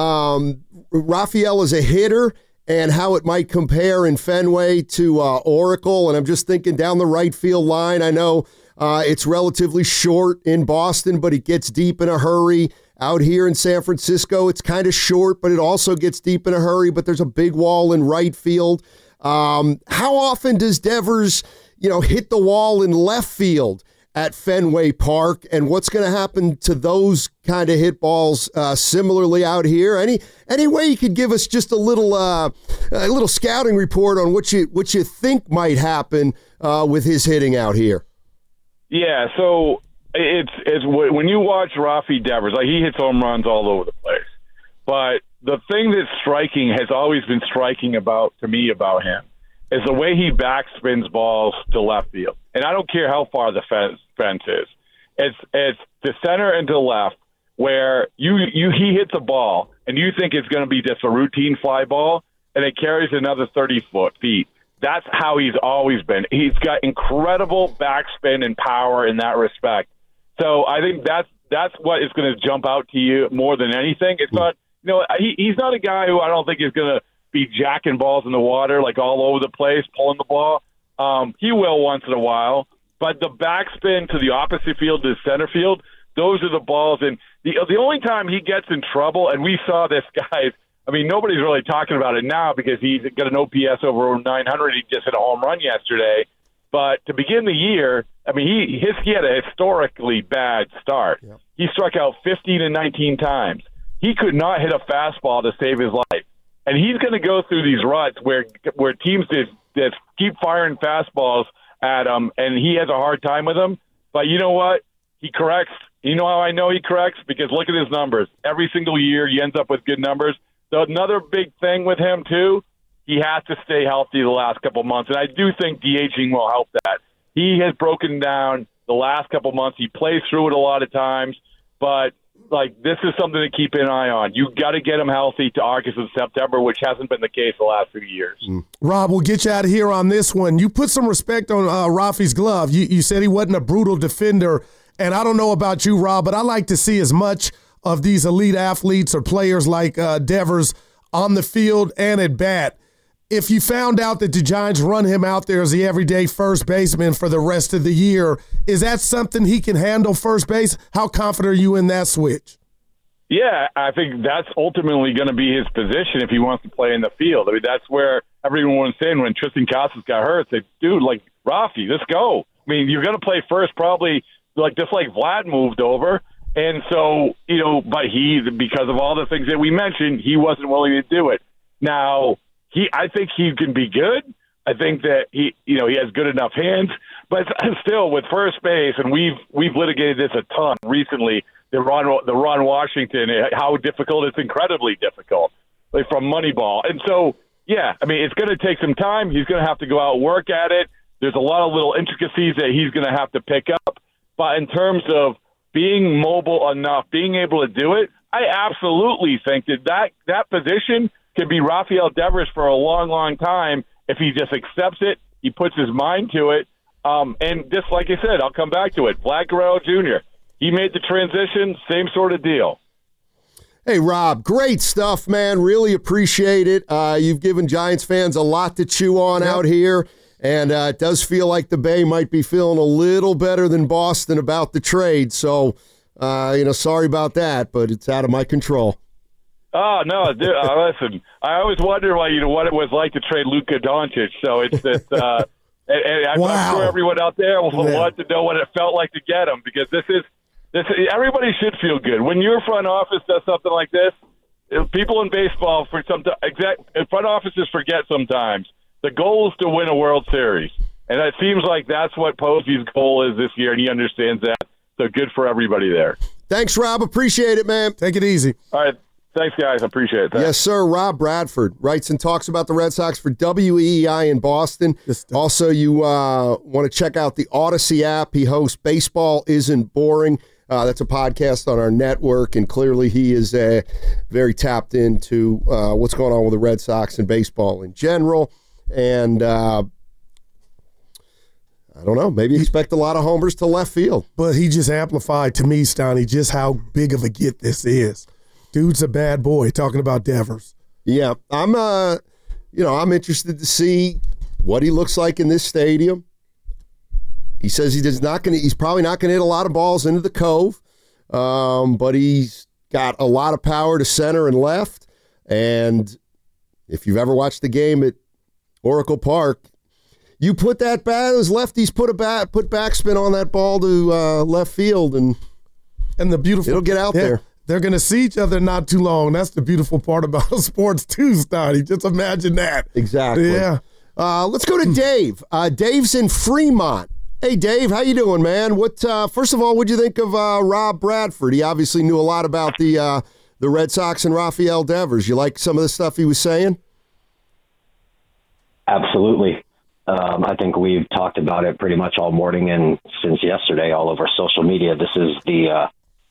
um, Rafael as a hitter and how it might compare in Fenway to uh, Oracle. And I'm just thinking down the right field line. I know uh, it's relatively short in Boston, but it gets deep in a hurry. Out here in San Francisco, it's kind of short, but it also gets deep in a hurry. But there's a big wall in right field. Um, how often does Devers, you know, hit the wall in left field at Fenway Park, and what's going to happen to those kind of hit balls uh, similarly out here? Any any way you could give us just a little uh, a little scouting report on what you what you think might happen uh, with his hitting out here? Yeah, so it's it's when you watch Rafi Devers, like he hits home runs all over the place. But the thing that's striking has always been striking about to me about him is the way he backspins balls to left field. And I don't care how far the fence, fence is. It's it's to center and to left where you you he hits a ball and you think it's going to be just a routine fly ball, and it carries another thirty foot feet. That's how he's always been. He's got incredible backspin and power in that respect. So I think that's that's what is going to jump out to you more than anything. It's not, you know, he, he's not a guy who I don't think is going to be jacking balls in the water like all over the place, pulling the ball. Um, he will once in a while, but the backspin to the opposite field, to center field, those are the balls. And the the only time he gets in trouble, and we saw this guy, I mean, nobody's really talking about it now because he's got an O P S over nine hundred. He just hit a home run yesterday. But to begin the year, I mean, he his, he had a historically bad start. Yep. He struck out fifteen and nineteen times. He could not hit a fastball to save his life. And he's going to go through these ruts where where teams just, just keep firing fastballs at him, and he has a hard time with them. But you know what? He corrects. You know how I know he corrects? Because look at his numbers. Every single year he ends up with good numbers. So another big thing with him, too, he has to stay healthy the last couple months. And I do think DHing will help that. He has broken down the last couple months. He plays through it a lot of times. But, like, this is something to keep an eye on. You got to get him healthy to August and September, which hasn't been the case the last few years. Mm. Rob, we'll get you out of here on this one. You put some respect on uh, Rafi's glove. You, you said he wasn't a brutal defender. And I don't know about you, Rob, but I like to see as much of these elite athletes or players like uh, Devers on the field and at bat. If you found out that the Giants run him out there as the everyday first baseman for the rest of the year, is that something he can handle first base? How confident are you in that switch? Yeah, I think that's ultimately going to be his position if he wants to play in the field. I mean, that's where everyone was saying when Tristan Casas got hurt, they dude, like, Rafi, let's go. I mean, you're going to play first probably like just like Vlad moved over. And so, you know, but he, because of all the things that we mentioned, he wasn't willing to do it. Now, he, I think he can be good. I think that he, you know, he has good enough hands, but still with first base, and we've we've litigated this a ton recently. The Ron, the Ron Washington, how difficult, it's incredibly difficult, like from Moneyball. And so, yeah, I mean, it's going to take some time. He's going to have to go out and work at it. There's a lot of little intricacies that he's going to have to pick up. But in terms of being mobile enough, being able to do it, I absolutely think that that, that position can be Rafael Devers for a long, long time if he just accepts it, he puts his mind to it. Um, and just like I said, I'll come back to it. Vlad Guerrero Junior, he made the transition, same sort of deal. Hey, Rob, great stuff, man. Really appreciate it. Uh, you've given Giants fans a lot to chew on yep. out here, and uh, it does feel like the Bay might be feeling a little better than Boston about the trade. So, uh, you know, sorry about that, but it's out of my control. Oh, no, dude, uh, listen, I always wonder why, you know, what it was like to trade Luka Doncic. So it's that, uh, and, and I'm, wow. I'm sure everyone out there will yeah. want to know what it felt like to get him, because this is, this. everybody should feel good. When your front office does something like this, people in baseball, for some exact front offices forget sometimes, the goal is to win a World Series. And it seems like that's what Posey's goal is this year, and he understands that. So good for everybody there. Thanks, Rob. Appreciate it, man. Take it easy. All right. Thanks, guys. I appreciate it. Thanks. Yes, sir. Rob Bradford writes and talks about the Red Sox for W E E I in Boston. Also, you uh, want to check out the Odyssey app. He hosts Baseball Isn't Boring. Uh, that's a podcast on our network, and clearly he is uh, very tapped into uh, what's going on with the Red Sox and baseball in general. And uh, I don't know, maybe expect a lot of homers to left field. But he just amplified to me, Stoney, just how big of a get this is. Dude's a bad boy, talking about Devers. Yeah, I'm uh, you know, I'm interested to see what he looks like in this stadium. He says he does not going he's probably not gonna hit a lot of balls into the Cove, um, but he's got a lot of power to center and left. And if you've ever watched the game at Oracle Park, you put that bat, those lefties put a bat, put backspin on that ball to uh, left field, and and the beautiful it'll get out yeah. there. They're going to see each other not too long. That's the beautiful part about sports too, Stoney. Just imagine that. Exactly. Yeah. Uh, let's go to Dave. Uh, Dave's in Fremont. Hey, Dave, how you doing, man? What? Uh, first of all, what'd you think of uh, Rob Bradford? He obviously knew a lot about the uh, the Red Sox and Rafael Devers. You like some of the stuff he was saying? Absolutely. Um, I think we've talked about it pretty much all morning and since yesterday all over social media. This is the uh,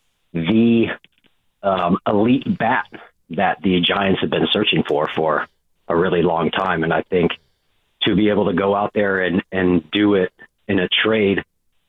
the Um, elite bat that the Giants have been searching for for a really long time. And I think to be able to go out there and, and do it in a trade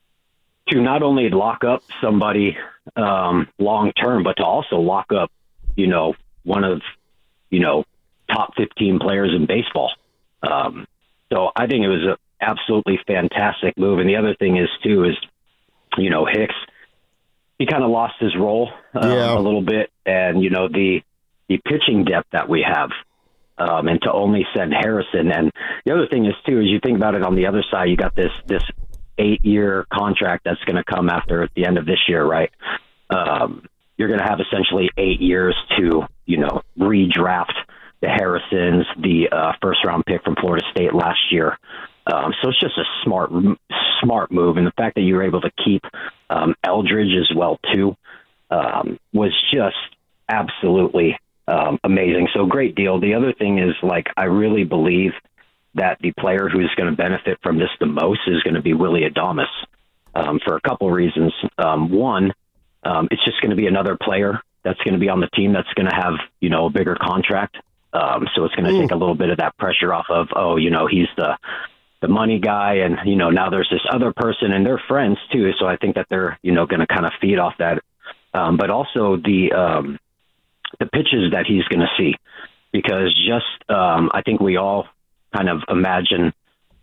to not only lock up somebody um, long term, but to also lock up, you know, one of, you know, top fifteen players in baseball. Um, so I think it was an absolutely fantastic move. And the other thing is, too, is, you know, Hicks, he kind of lost his role uh, yeah. a little bit. And, you know, the the pitching depth that we have um, and to only send Harrison. And the other thing is, too, is you think about it on the other side, you got this this eight-year contract that's going to come after at the end of this year, right? Um, you're going to have essentially eight years to, you know, redraft the Harrisons, the uh, first-round pick from Florida State last year. Um, so it's just a smart, smart move. And the fact that you were able to keep um, Eldridge as well, too, um, was just absolutely um, amazing. So great deal. The other thing is, like, I really believe that the player who's going to benefit from this the most is going to be Willy Adames um, for a couple of reasons. Um, one, um, it's just going to be another player that's going to be on the team that's going to have, you know, a bigger contract. Um, so it's going to take a little bit of that pressure off of, oh, you know, he's the the money guy, and, you know, now there's this other person, and they're friends too. So I think that they're, you know, going to kind of feed off that. Um, but also the um, the pitches that he's going to see, because just um, I think we all kind of imagine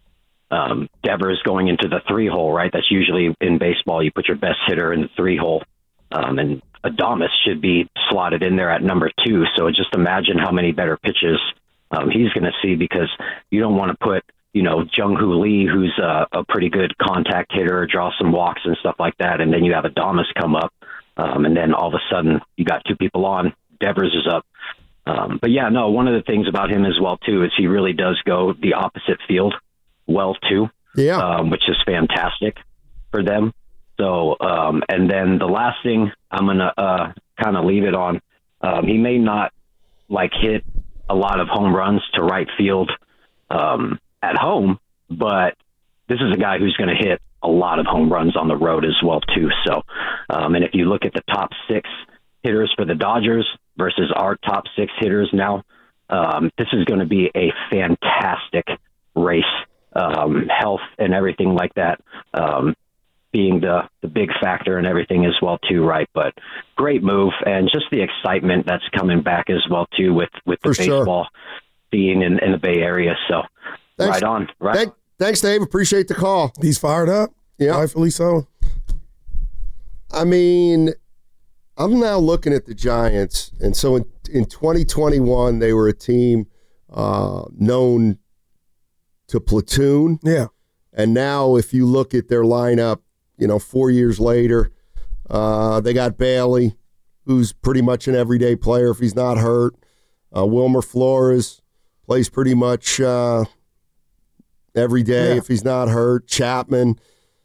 um, Devers going into the three hole, right? That's usually in baseball. You put your best hitter in the three hole, um, and Adames should be slotted in there at number two. So just imagine how many better pitches um, he's going to see, because you don't want to put you know, Jung-Hoo Lee, who's a, a pretty good contact hitter, draw some walks and stuff like that. And then you have Adames come up. Um, and then all of a sudden you got two people on. Devers is up. Um, but yeah, no, one of the things about him as well, too, is he really does go the opposite field well, too. Yeah. Um, which is fantastic for them. So, um, and then the last thing I'm going to uh, kind of leave it on, um, he may not like hit a lot of home runs to right field um, at home, but this is a guy who's going to hit a lot of home runs on the road as well, too. So, um, and if you look at the top six hitters for the Dodgers versus our top six hitters now, um, this is going to be a fantastic race, um, health and everything like that. Um, being the, the big factor and everything as well too, right? But great move, and just the excitement that's coming back as well too with, with the For baseball sure. scene in, in the Bay Area. So Thanks. right on, right Thank, on. Thanks, Dave. Appreciate the call. He's fired up. Yeah. Rightfully so. I mean, I'm now looking at the Giants, and so in, in twenty twenty-one, they were a team uh, known to platoon. Yeah. And now if you look at their lineup, you know, four years later, uh, they got Bailey, who's pretty much an everyday player if he's not hurt. Uh, Wilmer Flores plays pretty much uh, every day Yeah. if he's not hurt. Chapman,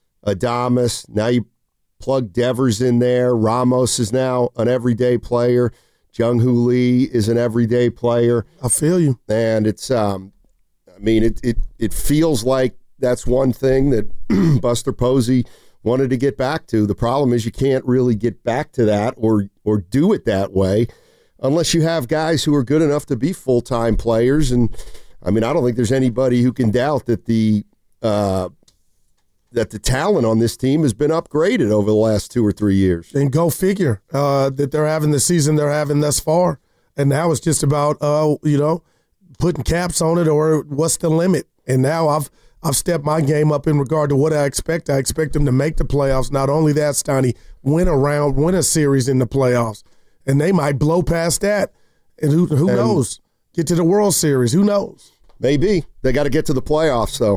Adames. Now you plug Devers in there. Ramos is now an everyday player. Jung-Hoo Lee is an everyday player. I feel you. And it's, um, I mean, it, it, it feels like that's one thing that Buster Posey wanted to get back to. The problem is you can't really get back to that or or do it that way unless you have guys who are good enough to be full-time players. And, I mean, I don't think there's anybody who can doubt that the uh, that the talent on this team has been upgraded over the last two or three years. And go figure uh, that they're having the season they're having thus far. And now it's just about, uh, you know, putting caps on it or what's the limit. And now I've I've stepped my game up in regard to what I expect. I expect them to make the playoffs. Not only that, Steiny, win a round, win a series in the playoffs. And they might blow past that. And who who And knows? Get to the World Series. Who knows? Maybe. They got to get to the playoffs, though.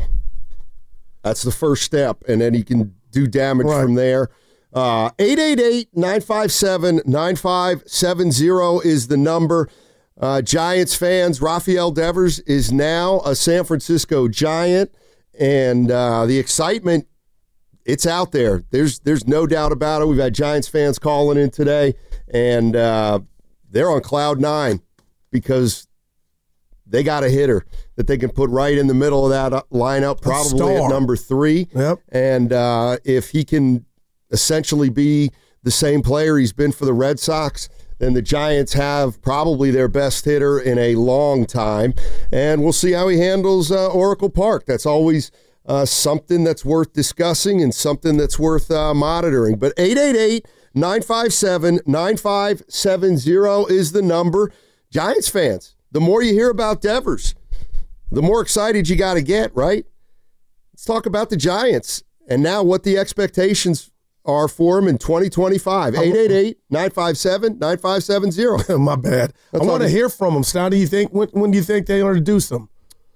That's the first step, and then you can do damage Right. from there. Uh, eight eight eight, nine five seven, nine five seven zero is the number. Uh, Giants fans, Rafael Devers is now a San Francisco Giant, and uh, the excitement, it's out there. There's there's no doubt about it. We've had Giants fans calling in today, and uh, they're on cloud nine because they got a hitter that they can put right in the middle of that lineup, probably at number three. Yep. And uh, if he can essentially be the same player he's been for the Red Sox, then the Giants have probably their best hitter in a long time. And we'll see how he handles uh, Oracle Park. That's always uh, something that's worth discussing and something that's worth uh, monitoring. But eight eight eight, nine five seven, nine five seven zero is the number. Giants fans, the more you hear about Devers, the more excited you got to get, right? Let's talk about the Giants and now what the expectations are for him in twenty twenty-five. eight eight eight, nine five seven, nine five seven zero. My bad. That's I want to all- hear from them. Stan, do you think when, when do you think they ought to do some?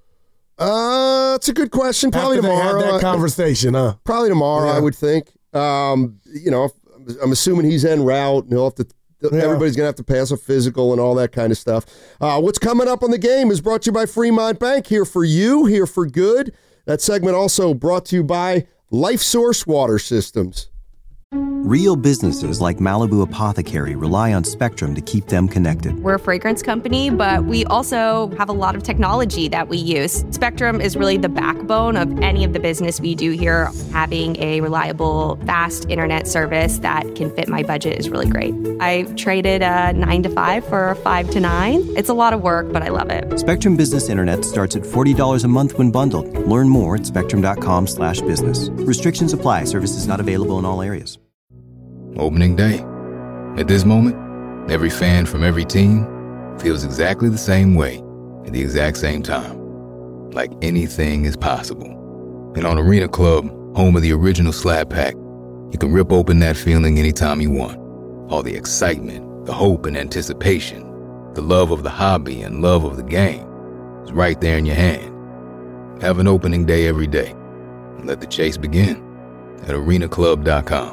Uh, that's a good question. Probably After they tomorrow. have that I- conversation, huh? Probably tomorrow, Yeah. I would think. Um, you know, I'm assuming he's en route, and he'll have to. Everybody's going to have to pass a physical and all that kind of stuff. Uh, what's coming up on the game is brought to you by Fremont Bank. Here for you, here for good. That segment also brought to you by Life Source Water Systems. Real businesses like Malibu Apothecary rely on Spectrum to keep them connected. We're a fragrance company, but we also have a lot of technology that we use. Spectrum is really the backbone of any of the business we do here. Having a reliable, fast internet service that can fit my budget is really great. I traded a nine to five for a five to nine. It's a lot of work, but I love it. Spectrum Business Internet starts at forty dollars a month when bundled. Learn more at spectrum.com slash business. Restrictions apply. Services not available in all areas. Opening day. At this moment, every fan from every team feels exactly the same way at the exact same time. Like anything is possible. And on Arena Club, home of the original Slab Pack, you can rip open that feeling anytime you want. All the excitement, the hope and anticipation, the love of the hobby and love of the game is right there in your hand. Have an opening day every day. Let the chase begin at arena club dot com.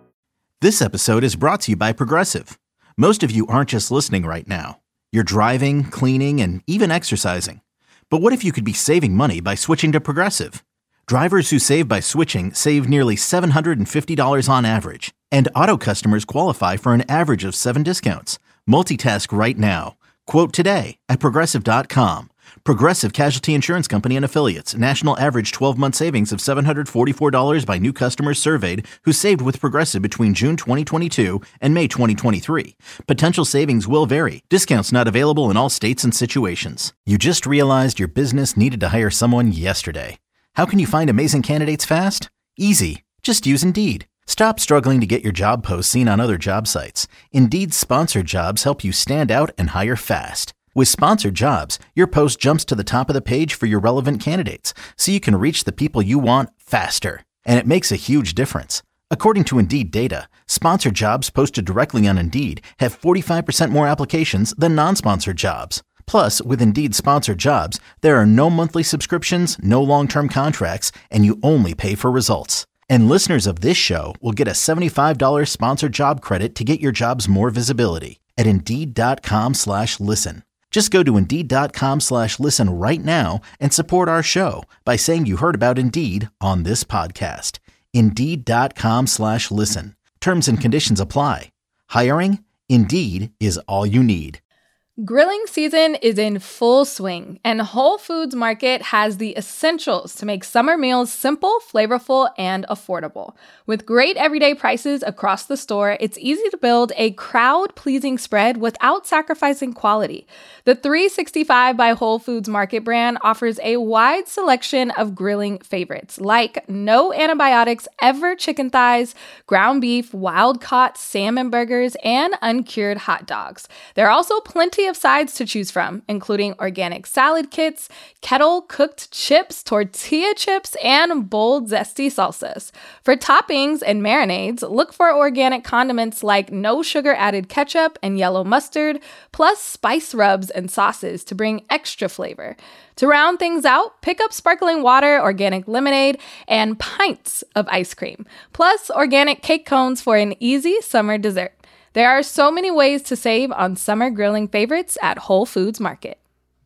This episode is brought to you by Progressive. Most of you aren't just listening right now. You're driving, cleaning, and even exercising. But what if you could be saving money by switching to Progressive? Drivers who save by switching save nearly seven hundred fifty dollars on average. And auto customers qualify for an average of seven discounts. Multitask right now. Quote today at progressive dot com. Progressive Casualty Insurance Company and Affiliates. National average twelve-month savings of seven hundred forty-four dollars by new customers surveyed who saved with Progressive between June twenty twenty-two and May twenty twenty-three. Potential savings will vary. Discounts not available in all states and situations. You just realized your business needed to hire someone yesterday. How can you find amazing candidates fast? Easy. Just use Indeed. Stop struggling to get your job posts seen on other job sites. Indeed's sponsored jobs help you stand out and hire fast. With sponsored jobs, your post jumps to the top of the page for your relevant candidates, so you can reach the people you want faster. And it makes a huge difference. According to Indeed data, sponsored jobs posted directly on Indeed have forty-five percent more applications than non-sponsored jobs. Plus, with Indeed sponsored jobs, there are no monthly subscriptions, no long-term contracts, and you only pay for results. And listeners of this show will get a seventy-five dollars sponsored job credit to get your jobs more visibility at Indeed.com slash listen. Just go to Indeed.com slash listen right now and support our show by saying you heard about Indeed on this podcast. Indeed.com slash listen. Terms and conditions apply. Hiring? Indeed is all you need. Grilling season is in full swing, and Whole Foods Market has the essentials to make summer meals simple, flavorful, and affordable. With great everyday prices across the store, it's easy to build a crowd-pleasing spread without sacrificing quality. The three sixty-five by Whole Foods Market brand offers a wide selection of grilling favorites, like no antibiotics ever chicken thighs, ground beef, wild-caught salmon burgers, and uncured hot dogs. There are also plenty of sides to choose from, including organic salad kits, kettle-cooked chips, tortilla chips, and bold, zesty salsas. For toppings and marinades, look for organic condiments like no sugar-added ketchup and yellow mustard, plus spice rubs and sauces to bring extra flavor. To round things out, pick up sparkling water, organic lemonade, and pints of ice cream, plus organic cake cones for an easy summer dessert. There are so many ways to save on summer grilling favorites at Whole Foods Market.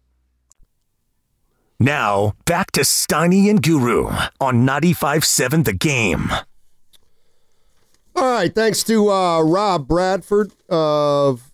Now, back to Steiny and Guru on ninety-five seven The Game. All right, thanks to uh, Rob Bradford of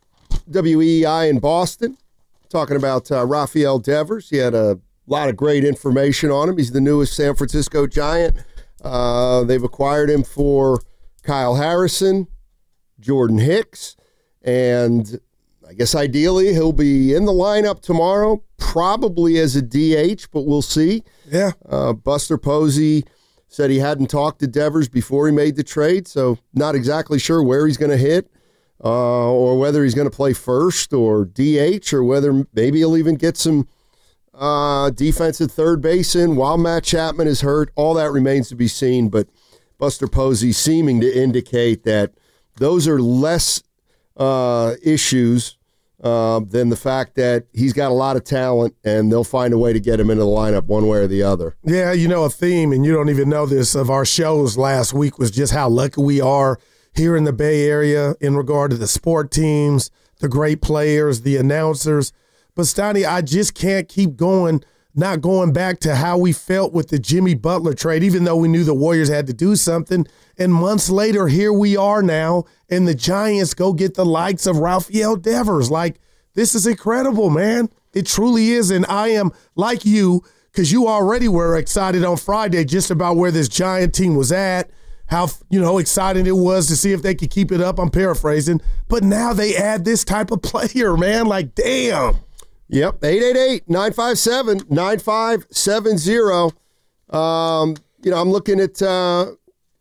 W E I in Boston, talking about uh, Rafael Devers. He had a lot of great information on him. He's the newest San Francisco Giant. Uh, they've acquired him for Kyle Harrison, Jordan Hicks, and I guess ideally he'll be in the lineup tomorrow, probably as a D H, but we'll see. Yeah. Uh, Buster Posey said he hadn't talked to Devers before he made the trade, so not exactly sure where he's going to hit uh, or whether he's going to play first or D H or whether maybe he'll even get some uh, defensive third base in while Matt Chapman is hurt. All that remains to be seen, but Buster Posey seeming to indicate that those are less uh, issues uh, than the fact that he's got a lot of talent and they'll find a way to get him into the lineup one way or the other. Yeah, you know, a theme, and you don't even know this, of our shows last week was just how lucky we are here in the Bay Area in regard to the sport teams, the great players, the announcers. But, Steiny, I just can't keep going, not going back to how we felt with the Jimmy Butler trade, even though we knew the Warriors had to do something. And months later, here we are now, and the Giants go get the likes of Rafael Devers. Like, this is incredible, man. It truly is, and I am, like you, because you already were excited on Friday just about where this Giant team was at, how, you know, exciting it was to see if they could keep it up. I'm paraphrasing. But now they add this type of player, man. Like, damn. Yep, eight eight eight, nine five seven, nine five seven zero. Um, you know, I'm looking at uh,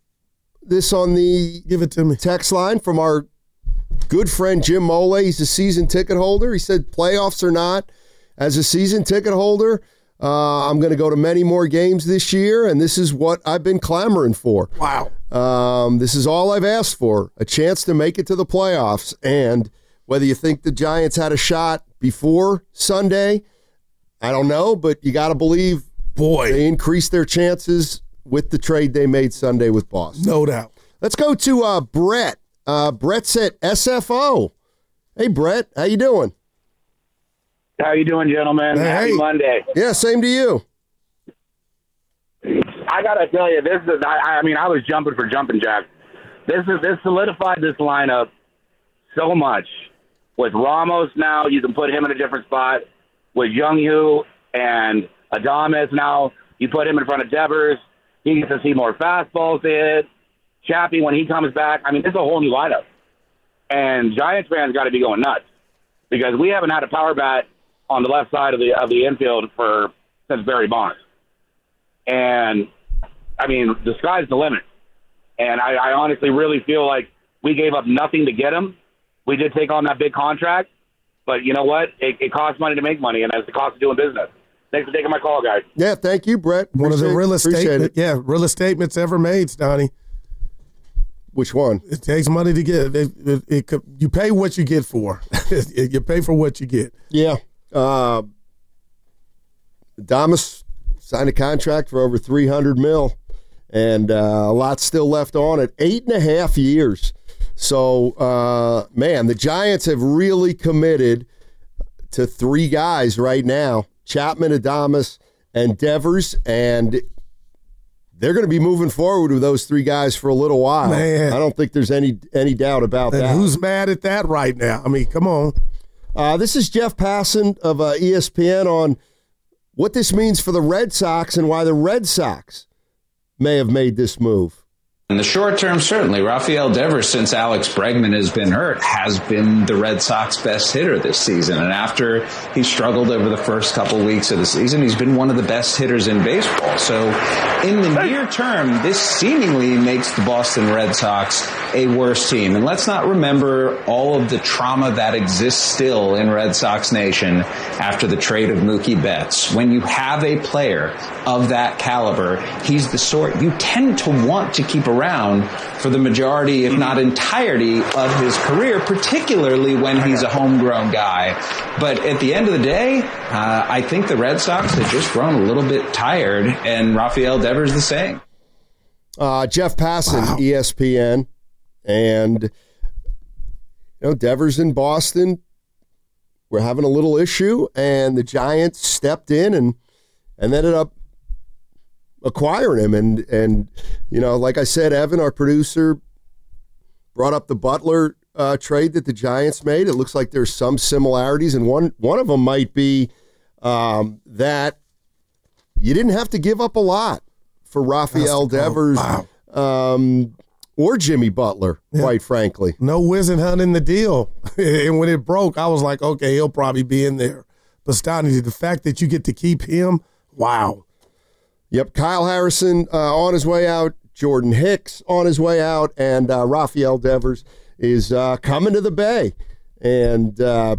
this on the Give it to me. text line from our good friend Jim Mole. He's a season ticket holder. He said, playoffs or not, as a season ticket holder, uh, I'm going to go to many more games this year, and this is what I've been clamoring for. Wow. Um, this is all I've asked for, a chance to make it to the playoffs. And whether you think the Giants had a shot before Sunday, I don't know, but you got to believe Boy. They increased their chances with the trade they made Sunday with Boston. No doubt. Let's go to uh, Brett. Uh, Brett's at S F O. Hey, Brett. How you doing? How you doing, gentlemen? Hey. Happy Monday. Yeah, same to you. I gotta tell you, this is. I, I mean, I was jumping for jumping jacks. This is this solidified this lineup so much. With Ramos now, you can put him in a different spot. With Younghoe and Adames now, you put him in front of Devers. He gets to see more fastballs hit. Chappie, when he comes back, I mean, this is a whole new lineup. And Giants fans got to be going nuts because we haven't had a power bat on the left side of the of the infield for since Barry Bonds. And, I mean, the sky's the limit. And I, I honestly really feel like we gave up nothing to get him. We did take on that big contract. But you know what? It, it costs money to make money, and that's the cost of doing business. Thanks for taking my call, guys. Yeah, thank you, Brett. One Appreciate, of the realest appreciate statement, it. yeah, realest statements ever made, Stoney. Which one? It takes money to get it. it, it, it you pay what you get for. You pay for what you get. Yeah. Uh, Adames signed a contract for over three hundred mil, and uh, a lot still left on it. Eight and a half years. So, uh, man, the Giants have really committed to three guys right now: Chapman, Adames, and Devers, and they're going to be moving forward with those three guys for a little while. Man. I don't think there's any any doubt about And that. who's mad at that right now? I mean, come on. Uh, this is Jeff Passan of uh, E S P N on what this means for the Red Sox and why the Red Sox may have made this move. In the short term, certainly, Rafael Devers, since Alex Bregman has been hurt, has been the Red Sox best hitter this season. And after he struggled over the first couple weeks of the season, he's been one of the best hitters in baseball. So in the near term, this seemingly makes the Boston Red Sox a worse team. And let's not remember all of the trauma that exists still in Red Sox Nation after the trade of Mookie Betts. When you have a player of that caliber, he's the sort you tend to want to keep around for the majority, if not entirety, of his career, particularly when he's a homegrown guy. But at the end of the day, uh, I think the Red Sox have just grown a little bit tired, and Rafael Devers the same. Uh, Jeff Passan, wow. E S P N, and you know Devers in Boston. We're having a little issue, and the Giants stepped in and and ended up acquiring him. And, and you know, like I said, Evan, our producer, brought up the Butler uh, trade that the Giants made. It looks like there's some similarities, and one one of them might be um, that you didn't have to give up a lot for Rafael Devers wow. um, or Jimmy Butler, yeah. quite frankly. No whizzing hunt in the deal. And when it broke, I was like, okay, he'll probably be in there. But Stoney, the fact that you get to keep him, wow. Yep, Kyle Harrison uh, on his way out, Jordan Hicks on his way out, and uh, Rafael Devers is uh, coming to the Bay. And uh,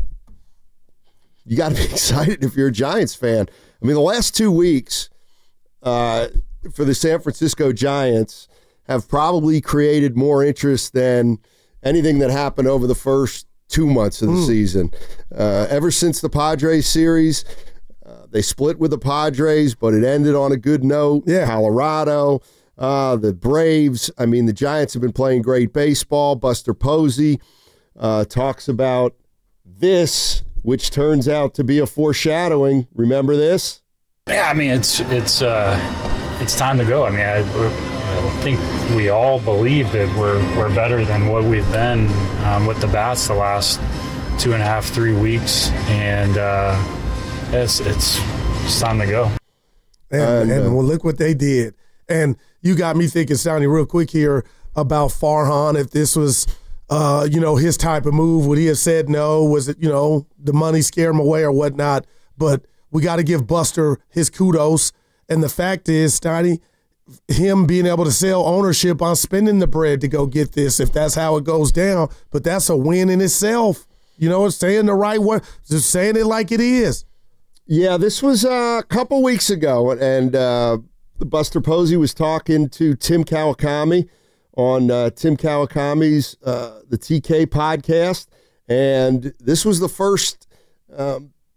you got to be excited if you're a Giants fan. I mean, the last two weeks uh, for the San Francisco Giants have probably created more interest than anything that happened over the first two months of the mm. season. Uh, ever since the Padres series, uh, they split with the Padres, but it ended on a good note. Yeah. Colorado, uh, the Braves. I mean, the Giants have been playing great baseball. Buster Posey uh, talks about this, which turns out to be a foreshadowing. Remember this? Yeah, I mean, it's it's uh, it's time to go. I mean, I, I think we all believe that we're we're better than what we've been um, with the bats the last two and a half, three weeks, and uh, it's it's it's time to go. And, and, and well, look what they did. And you got me thinking, sounding real quick here about Farhan. If this was, uh, you know, his type of move, would he have said no? Was it, you know, the money scare him away or whatnot? But we got to give Buster his kudos. And the fact is, Steiny, him being able to sell ownership on spending the bread to go get this, if that's how it goes down, but that's a win in itself. You know, saying the right word, just saying it like it is. Yeah, this was uh, a couple weeks ago, and uh, Buster Posey was talking to Tim Kawakami on uh, Tim Kawakami's uh, the T K podcast, and this was the first um,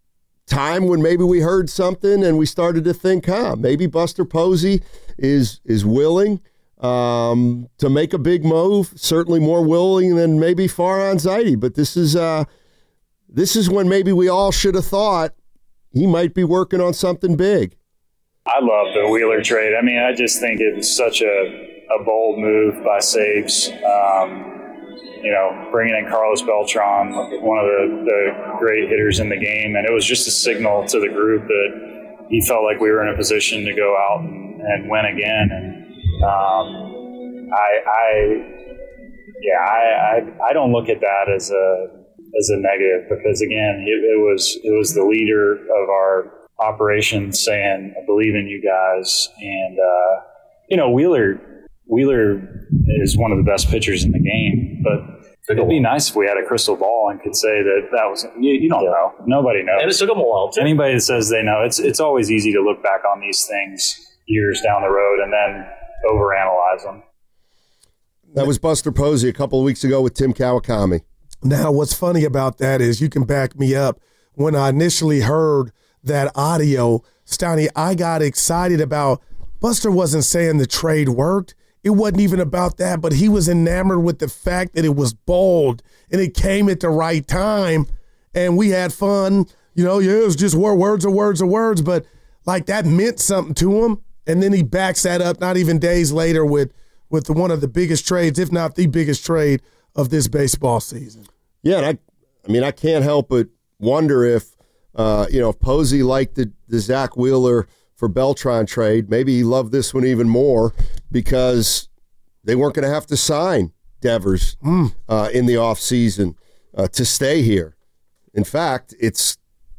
time when maybe we heard something and we started to think, huh, maybe Buster Posey is is willing um, to make a big move. Certainly more willing than maybe Farhan Zaidi. But this is uh, this is when maybe we all should have thought he might be working on something big. I love the Wheeler trade. I mean, I just think it's such a, a bold move by Sabes. Um, you know, bringing in Carlos Beltran, one of the, the great hitters in the game. And it was just a signal to the group that he felt like we were in a position to go out and, and win again. And um, I, I, yeah, I, I, I don't look at that as a as a negative because, again, it, it was it was the leader of our operation saying, I believe in you guys. And, uh, you know, Wheeler Wheeler is one of the best pitchers in the game, but it'd be nice if we had a crystal ball and could say that that was, you, you don't know. Nobody knows. And it took them a while, too. Anybody that says they know, it's it's always easy to look back on these things years down the road and then overanalyze them. That was Buster Posey a couple of weeks ago with Tim Kawakami. Now, what's funny about that is you can back me up. When I initially heard that audio, Steiny, I got excited about Buster wasn't saying the trade worked. It wasn't even about that, but he was enamored with the fact that it was bold and it came at the right time and we had fun. You know, yeah, it was just words or words or words, but like that meant something to him. And then he backs that up not even days later with, with the, one of the biggest trades, if not the biggest trade of this baseball season. Yeah, and I, I mean, I can't help but wonder if, uh, you know, if Posey liked the, the Zach Wheeler for Beltran trade, maybe he loved this one even more because they weren't going to have to sign Devers mm. uh, in the offseason uh, to stay here. In fact, it's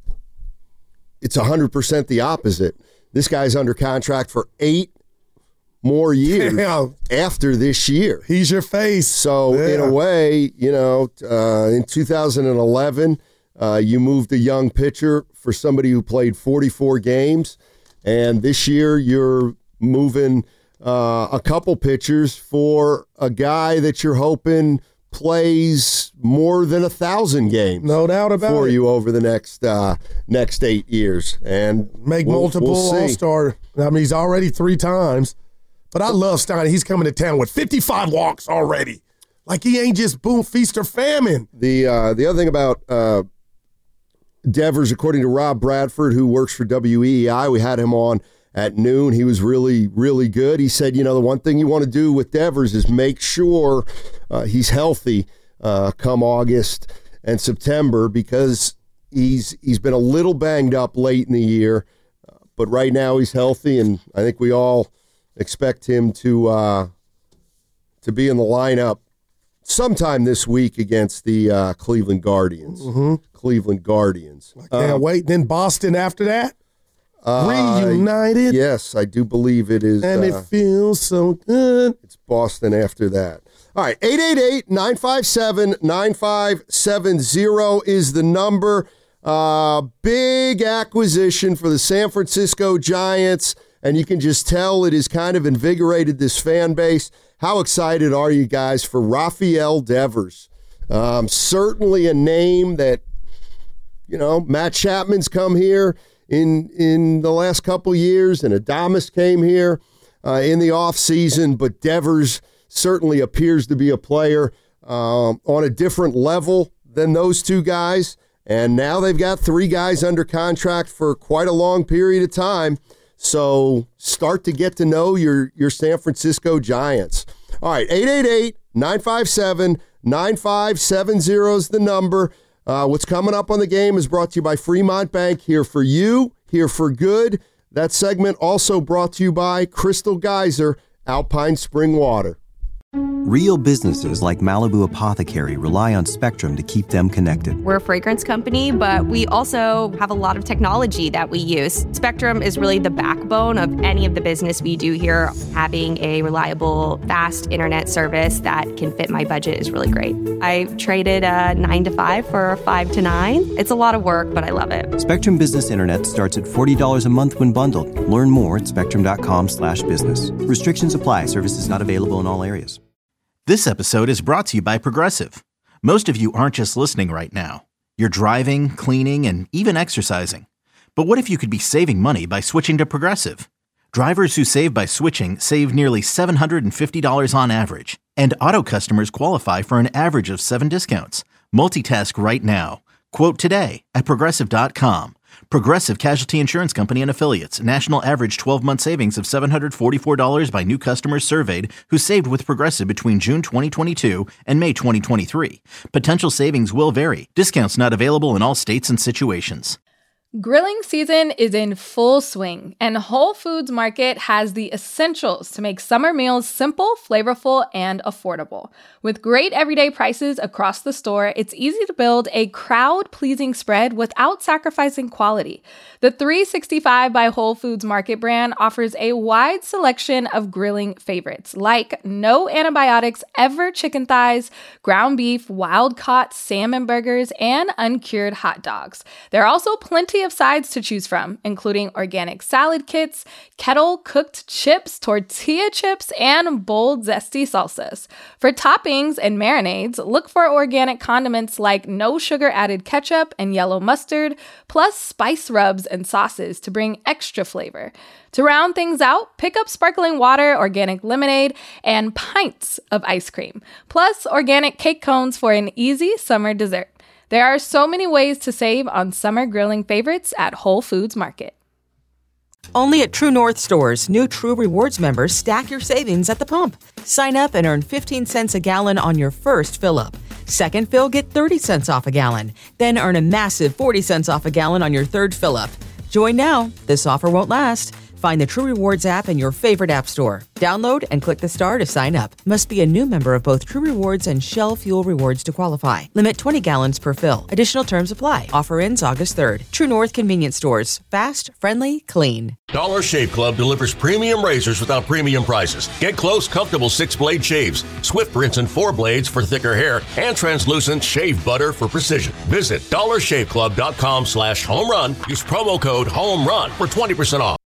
it's one hundred percent the opposite. This guy's under contract for eight more years yeah. after this year. He's your face. So yeah. in a way, you know, uh, in two thousand eleven, uh, you moved a young pitcher for somebody who played forty-four games. And this year you're moving uh, a couple pitchers for a guy that you're hoping plays more than a thousand games. No doubt about for it. you over the next uh, next eight years. And make we'll, multiple we'll All-Star. I mean, he's already three times. But I love Stein. He's coming to town with fifty-five walks already. Like he ain't just boom, feast or famine. The, uh, the other thing about uh, Devers, according to Rob Bradford, who works for W E E I, we had him on at noon. He was really, really good. He said, you know, the one thing you want to do with Devers is make sure uh, he's healthy uh, come August and September because he's he's been a little banged up late in the year, uh, but right now he's healthy, and I think we all expect him to uh, to be in the lineup sometime this week against the uh, Cleveland Guardians. Mm-hmm. Cleveland Guardians. I can't um, wait. Then Boston after that? Uh, Reunited? Yes, I do believe it is. And uh, it feels so good. It's Boston after that. All right, eight eight eight, nine five seven, nine five seven zero is the number. Uh, big acquisition for the San Francisco Giants, and you can just tell it has kind of invigorated this fan base. How excited are you guys for Rafael Devers? Um, certainly a name that, you know, Matt Chapman's come here in in the last couple years, and Adames came here uh, in the offseason, but Devers certainly appears to be a player um, on a different level than those two guys, and now they've got three guys under contract for quite a long period of time, so start to get to know your, your San Francisco Giants. All right, eight eight eight, nine five seven, nine five seven zero is the number. Uh, what's coming up on the game is brought to you by Fremont Bank. Here for you, here for good. That segment also brought to you by Crystal Geyser, Alpine Spring Water. Real businesses like Malibu Apothecary rely on Spectrum to keep them connected. We're a fragrance company, but we also have a lot of technology that we use. Spectrum is really the backbone of any of the business we do here. Having a reliable, fast internet service that can fit my budget is really great. I traded a nine to five for a five to nine. It's a lot of work, but I love it. Spectrum Business Internet starts at forty dollars a month when bundled. Learn more at spectrum.com slash business. Restrictions apply. Services not available in all areas. This episode is brought to you by Progressive. Most of you aren't just listening right now. You're driving, cleaning, and even exercising. But what if you could be saving money by switching to Progressive? Drivers who save by switching save nearly seven hundred fifty dollars on average. And auto customers qualify for an average of seven discounts. Multitask right now. Quote today at Progressive dot com. Progressive Casualty Insurance Company and Affiliates. National average twelve-month savings of seven hundred forty-four dollars by new customers surveyed who saved with Progressive between June twenty twenty-two and May twenty twenty-three. Potential savings will vary. Discounts not available in all states and situations. Grilling season is in full swing, and Whole Foods Market has the essentials to make summer meals simple, flavorful, and affordable. With great everyday prices across the store, it's easy to build a crowd-pleasing spread without sacrificing quality. The three sixty-five by Whole Foods Market brand offers a wide selection of grilling favorites, like no antibiotics ever chicken thighs, ground beef, wild-caught salmon burgers, and uncured hot dogs. There are also plenty of sides to choose from, including organic salad kits, kettle-cooked chips, tortilla chips, and bold, zesty salsas. For toppings and marinades, look for organic condiments like no sugar-added ketchup and yellow mustard, plus spice rubs and sauces to bring extra flavor. To round things out, pick up sparkling water, organic lemonade, and pints of ice cream, plus organic cake cones for an easy summer dessert. There are so many ways to save on summer grilling favorites at Whole Foods Market. Only at True North stores, new True Rewards members stack your savings at the pump. Sign up and earn fifteen cents a gallon on your first fill-up. Second fill, get thirty cents off a gallon. Then earn a massive forty cents off a gallon on your third fill-up. Join now. This offer won't last. Find the True Rewards app in your favorite app store. Download and click the star to sign up. Must be a new member of both True Rewards and Shell Fuel Rewards to qualify. Limit twenty gallons per fill. Additional terms apply. Offer ends August third. True North Convenience Stores. Fast, friendly, clean. Dollar Shave Club delivers premium razors without premium prices. Get close, comfortable six-blade shaves, Swift rinse and four blades for thicker hair, and translucent shave butter for precision. Visit dollar shave club dot com slash home run. Use promo code HOME RUN for twenty percent off.